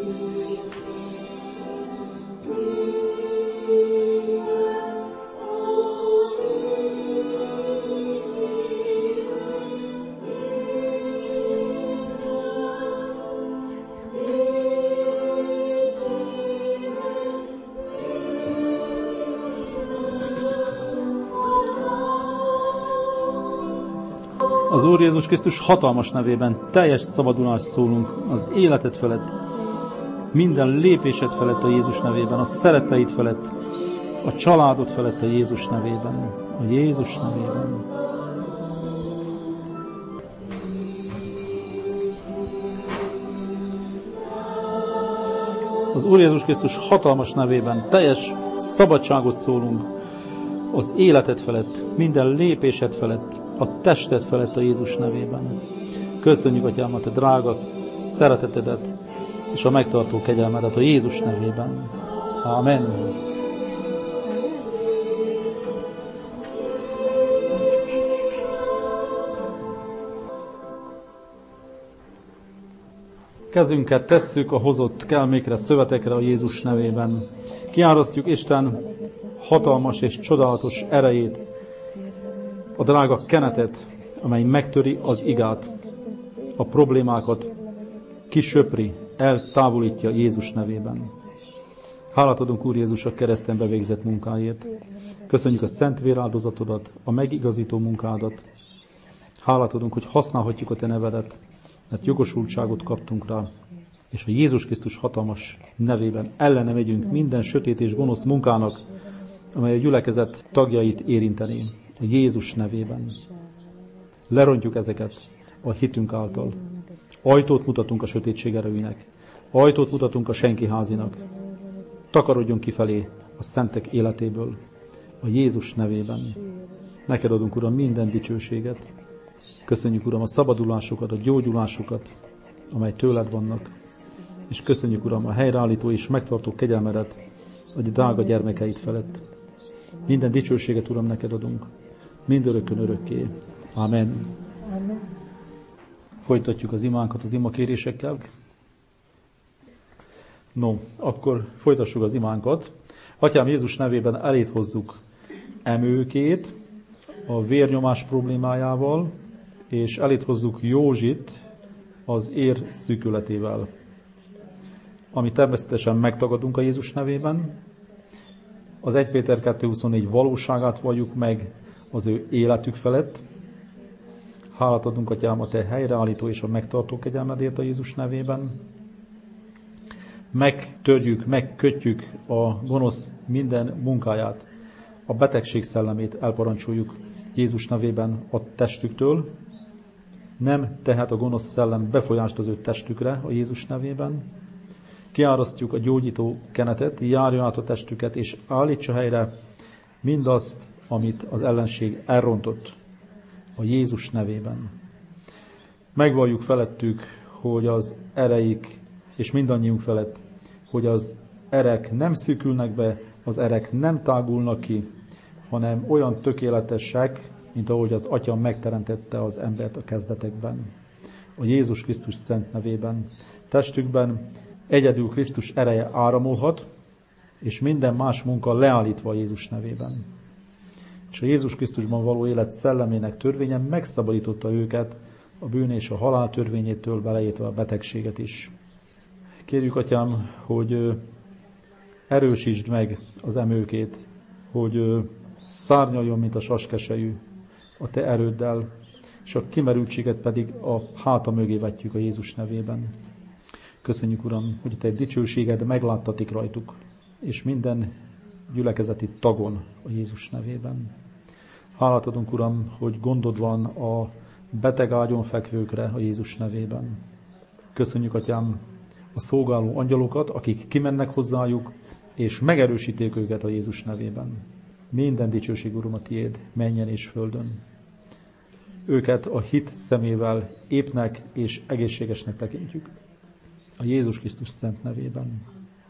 Speaker 2: Az Úr Jézus Krisztus hatalmas nevében teljes szabadulást szólunk az életed felett, minden lépésed felett a Jézus nevében, a szeretteid felett, a családod felett a Jézus nevében, a Jézus nevében. Az Úr Jézus Krisztus hatalmas nevében teljes szabadságot szólunk az életed felett, minden lépésed felett, a tested felett a Jézus nevében. Köszönjük, Atyám, a te drága szeretetedet és a megtartó kegyelmedet a Jézus nevében. Amen. Kezünket tesszük a hozott kelmékre, szövetekre a Jézus nevében. Kiárasztjuk Isten hatalmas és csodálatos erejét, a drága kenetet, amely megtöri az igát, a problémákat kisöpri, eltávolítja Jézus nevében. Hálát adunk, Úr Jézus, a kereszten bevégzett munkáért. Köszönjük a szent véráldozatodat, a megigazító munkádat. Hálát adunk, hogy használhatjuk a te nevedet, mert jogosultságot kaptunk rá, és a Jézus Krisztus hatalmas nevében ellene megyünk minden sötét és gonosz munkának, amely a gyülekezet tagjait érinteni. A Jézus nevében. Lerontjuk ezeket a hitünk által. Ajtót mutatunk a sötétség erőinek. Ajtót mutatunk a senki házinak. Takarodjon kifelé a szentek életéből. A Jézus nevében. Neked adunk, Uram, minden dicsőséget. Köszönjük, Uram, a szabadulásokat, a gyógyulásokat, amely tőled vannak. És köszönjük, Uram, a helyreállító és megtartó kegyelmedet a drága gyermekeid felett. Minden dicsőséget, Uram, neked adunk. Mindörökkön örökké. Amen.
Speaker 3: Amen.
Speaker 2: Folytatjuk az imánkat az imakérésekkel. No, akkor folytassuk az imánkat. Atyám, Jézus nevében eléd hozzuk Emőkét a vérnyomás problémájával, és eléd hozzuk Józsit az ér szűkületével, ami természetesen megtagadunk a Jézus nevében. Az 1 Péter 2.24 valóságát valljuk meg az ő életük felett. Hálát adunk, Atyám, a te helyreállító és a megtartó kegyelmedért a Jézus nevében. Megtörjük, megkötjük a gonosz minden munkáját, a betegség szellemét elparancsoljuk Jézus nevében a testüktől. Nem tehet a gonosz szellem befolyást az ő testükre a Jézus nevében. Kiárasztjuk a gyógyító kenetet, járja át a testüket, és állítsa helyre mindazt, amit az ellenség elrontott a Jézus nevében. Megvalljuk felettük, hogy az ereik, és mindannyiunk felett, hogy az erek nem szűkülnek be, az erek nem tágulnak ki, hanem olyan tökéletesek, mint ahogy az Atya megteremtette az embert a kezdetekben. A Jézus Krisztus szent nevében. Testükben egyedül Krisztus ereje áramolhat, és minden más munka leállítva a Jézus nevében. És a Jézus Krisztusban való élet szellemének törvénye megszabadította őket a bűn és a halál törvényétől, beleértve a betegséget is. Kérjük, Atyám, hogy erősítsd meg az emőkét, hogy szárnyaljon, mint a saskesejű a te erőddel, és a kimerültséget pedig a háta mögé vetjük a Jézus nevében. Köszönjük, Uram, hogy te dicsőséged megláttatik rajtuk, és minden gyülekezeti tagon a Jézus nevében. Hálát adunk, Uram, hogy gondod van a beteg ágyon fekvőkre a Jézus nevében. Köszönjük, Atyám, a szolgáló angyalokat, akik kimennek hozzájuk, és megerősíték őket a Jézus nevében. Minden dicsőség, Uram, a tiéd, mennyen és földön. Őket a hit szemével épnek és egészségesnek tekintjük. a Jézus Krisztus szent nevében.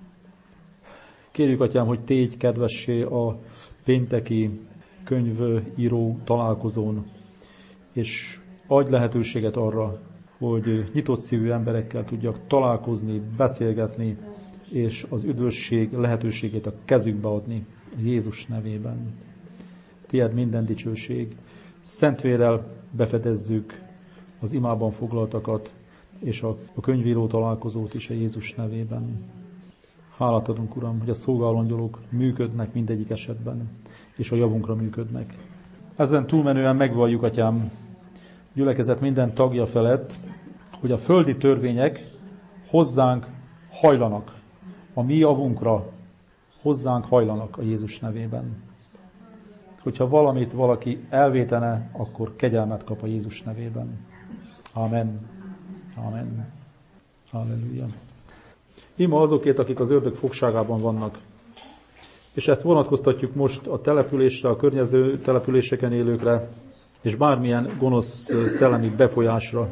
Speaker 2: Kérjük, Atyám, hogy tégy kedvessé a pénteki könyvíró találkozón, és adj lehetőséget arra, hogy nyitott szívű emberekkel tudjak találkozni, beszélgetni, és az üdvösség lehetőségét a kezükbe adni a Jézus nevében. Tied minden dicsőség. Szentvérrel befedezzük az imában foglaltakat, és a könyvíró találkozót is a Jézus nevében. Hálát adunk, Uram, hogy a szolgálangyalok működnek mindegyik esetben, és a javunkra működnek. Ezen túlmenően megvalljuk, Atyám, gyülekezet minden tagja felett, hogy a földi törvények hozzánk hajlanak, a mi javunkra hozzánk hajlanak a Jézus nevében. Hogyha valamit valaki elvétene, akkor kegyelmet kap a Jézus nevében. Amen. Amen. Halleluja. Ima azokért, akik az ördög fogságában vannak. És ezt vonatkoztatjuk most a településre, a környező településeken élőkre, és bármilyen gonosz szellemi befolyásra.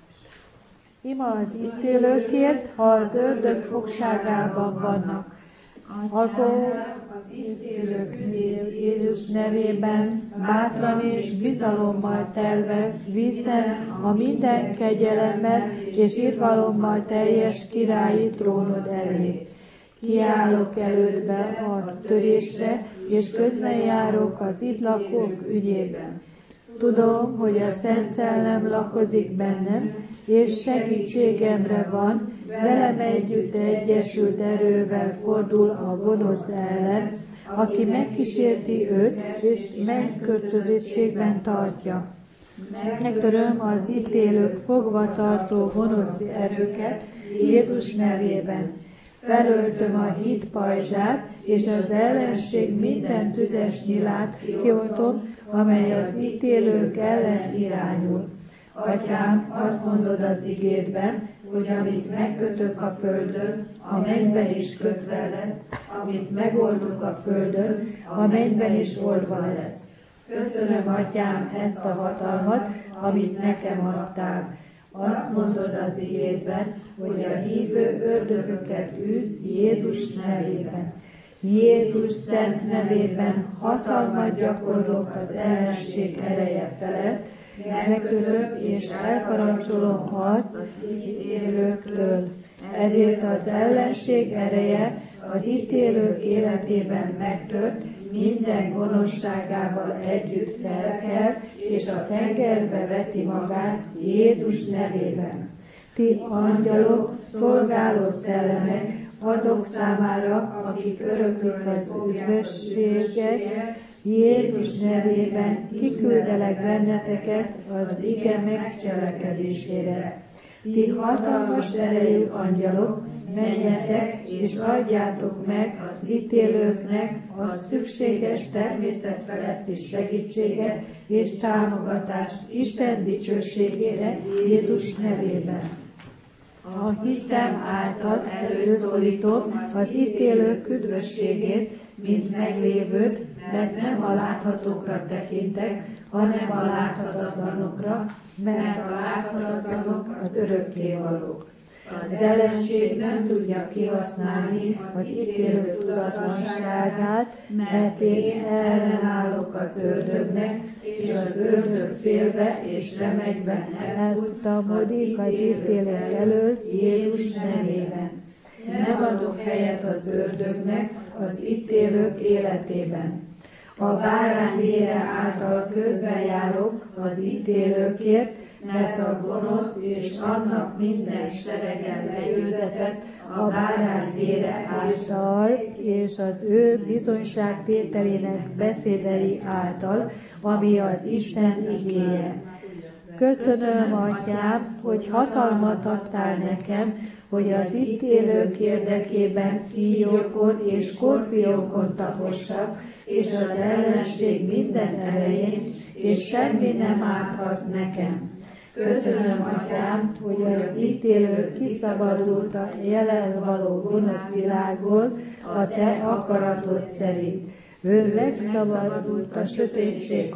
Speaker 3: Ima az itt élőkért, ha az ördög fogságában vannak. Akkor az itt élők Jézus nevében bátran és bizalommal telve viszen a minden kegyelemmel és irgalommal teljes királyi trónod elé. Kiállok elődbe a törésre, és közben járok az itt lakók ügyében. Tudom, hogy a Szent Szellem lakozik bennem, és segítségemre van, velem együtt egyesült erővel fordul a gonosz ellen, aki megkísérti őt, és megkötözöttségben tartja. Megtöröm az itt élők fogva tartó gonosz erőket Jézus nevében. Felöltöm a hit pajzsát, és az ellenség minden tüzes nyilát kioltom, amely az itt élők ellen irányul. Atyám, azt mondod az igédben, hogy amit megkötök a földön, a mennyben is kötve lesz, amit megoldok a földön, a mennyben is oldva lesz. Köszönöm, Atyám, ezt a hatalmat, amit nekem adtál. Azt mondod az igédben, hogy a hívő ördögöket űz Jézus nevében. Jézus szent nevében hatalmat gyakorlok az ellenség ereje felett, megtöröm és elparancsolom azt az itt élőktől. Ezért az ellenség ereje az itt élők életében megtört, minden gonoszságával együtt felkel, és a tengerbe veti magát Jézus nevében. Ti angyalok, szolgáló szellemek, azok számára, akik öröklik az üdvösséget, Jézus nevében kiküldelek benneteket az ige megcselekedésére. Ti hatalmas erejű angyalok, menjetek és adjátok meg az itt élőknek a szükséges természetfeletti segítséget és támogatást Isten dicsőségére Jézus nevében. A hitem által előszólítom az itt élők üdvösségét, mint meglévőt, mert nem a láthatókra tekintek, hanem a láthatatlanokra, mert a láthatatlanok az örökkévalók. Az ellenség nem tudja kihasználni az itt élők tudatlanságát, mert én ellenállok az ördögnek, és az ördög félve és remegve elfutamodik az itt élők elől Jézus nevében. Nem adok helyet az ördögnek az itt élők életében. A bárány vére által közben járok az itt élőkért, mert a gonosz és annak minden seregen legyőzetett a bárány vére által, és az ő bizonyságtételének beszédei által, ami az Isten igéje. Köszönöm, Atyám, hogy hatalmat adtál nekem, hogy az itt élők érdekében kígyókon és skorpiókon tapossak, és az ellenség minden erején, és semmi nem árthat nekem. Köszönöm, Atyám, hogy az itt élők kiszabadult a jelen való gonosz világból a Te akaratod szerint. Ő megszabadult a sötétség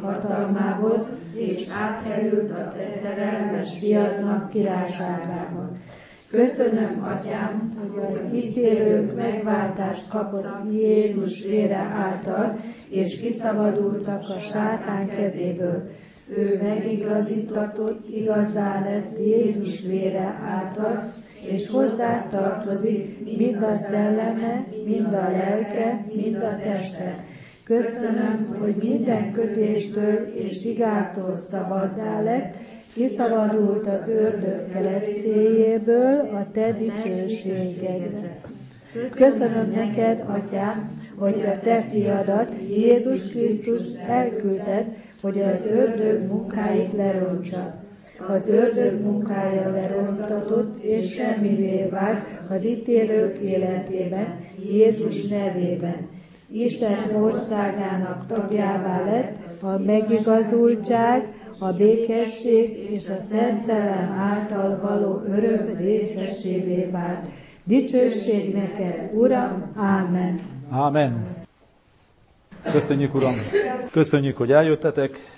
Speaker 3: hatalmából, és átkerült a Te szerelmes fiadnak királyságában.
Speaker 1: Köszönöm, Atyám, hogy az ítélők megváltást kapott Jézus vére által, és kiszabadultak a sátán kezéből. Ő megigazítatott, igazá lett Jézus vére által, és hozzá tartozik mind a szelleme, mind a lelke, mind a teste. Köszönöm, hogy minden kötéstől és igától szabaddá lett, kiszabadult az ördög kelepszéjéből a te dicsőségedre. Köszönöm neked, Atyám, hogy a te fiadat, Jézus Krisztust elküldted, hogy az ördög munkáit lerontsa. Az ördög munkája lerontatott és semmivé vált az ítélők életében, Jézus nevében. Isten országának tagjává lett a megigazultság, a békesség és a Szent Szellem által való öröm részessévé vált. Dicsőség neked, Uram, ámen.
Speaker 2: Ámen. Köszönjük, Uram. Köszönjük, hogy eljöttetek.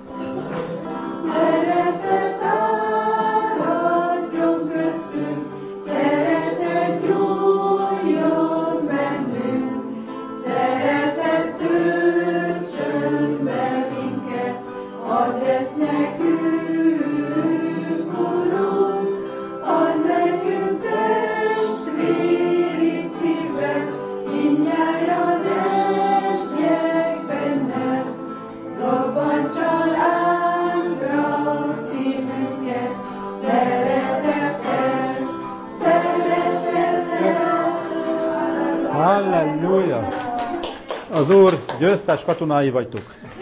Speaker 1: Szeretet áradjon köztünk, szeretet gyújjon bennünk, szeretet töltsön be minket, add ezt nekünk, Uram, add nekünk testvéri szívet, mindnyájan egyek benned, dobban családra szívünket, szeretettel, szeretettel.
Speaker 2: Halleluja! Az Úr győztes katonái vagytok.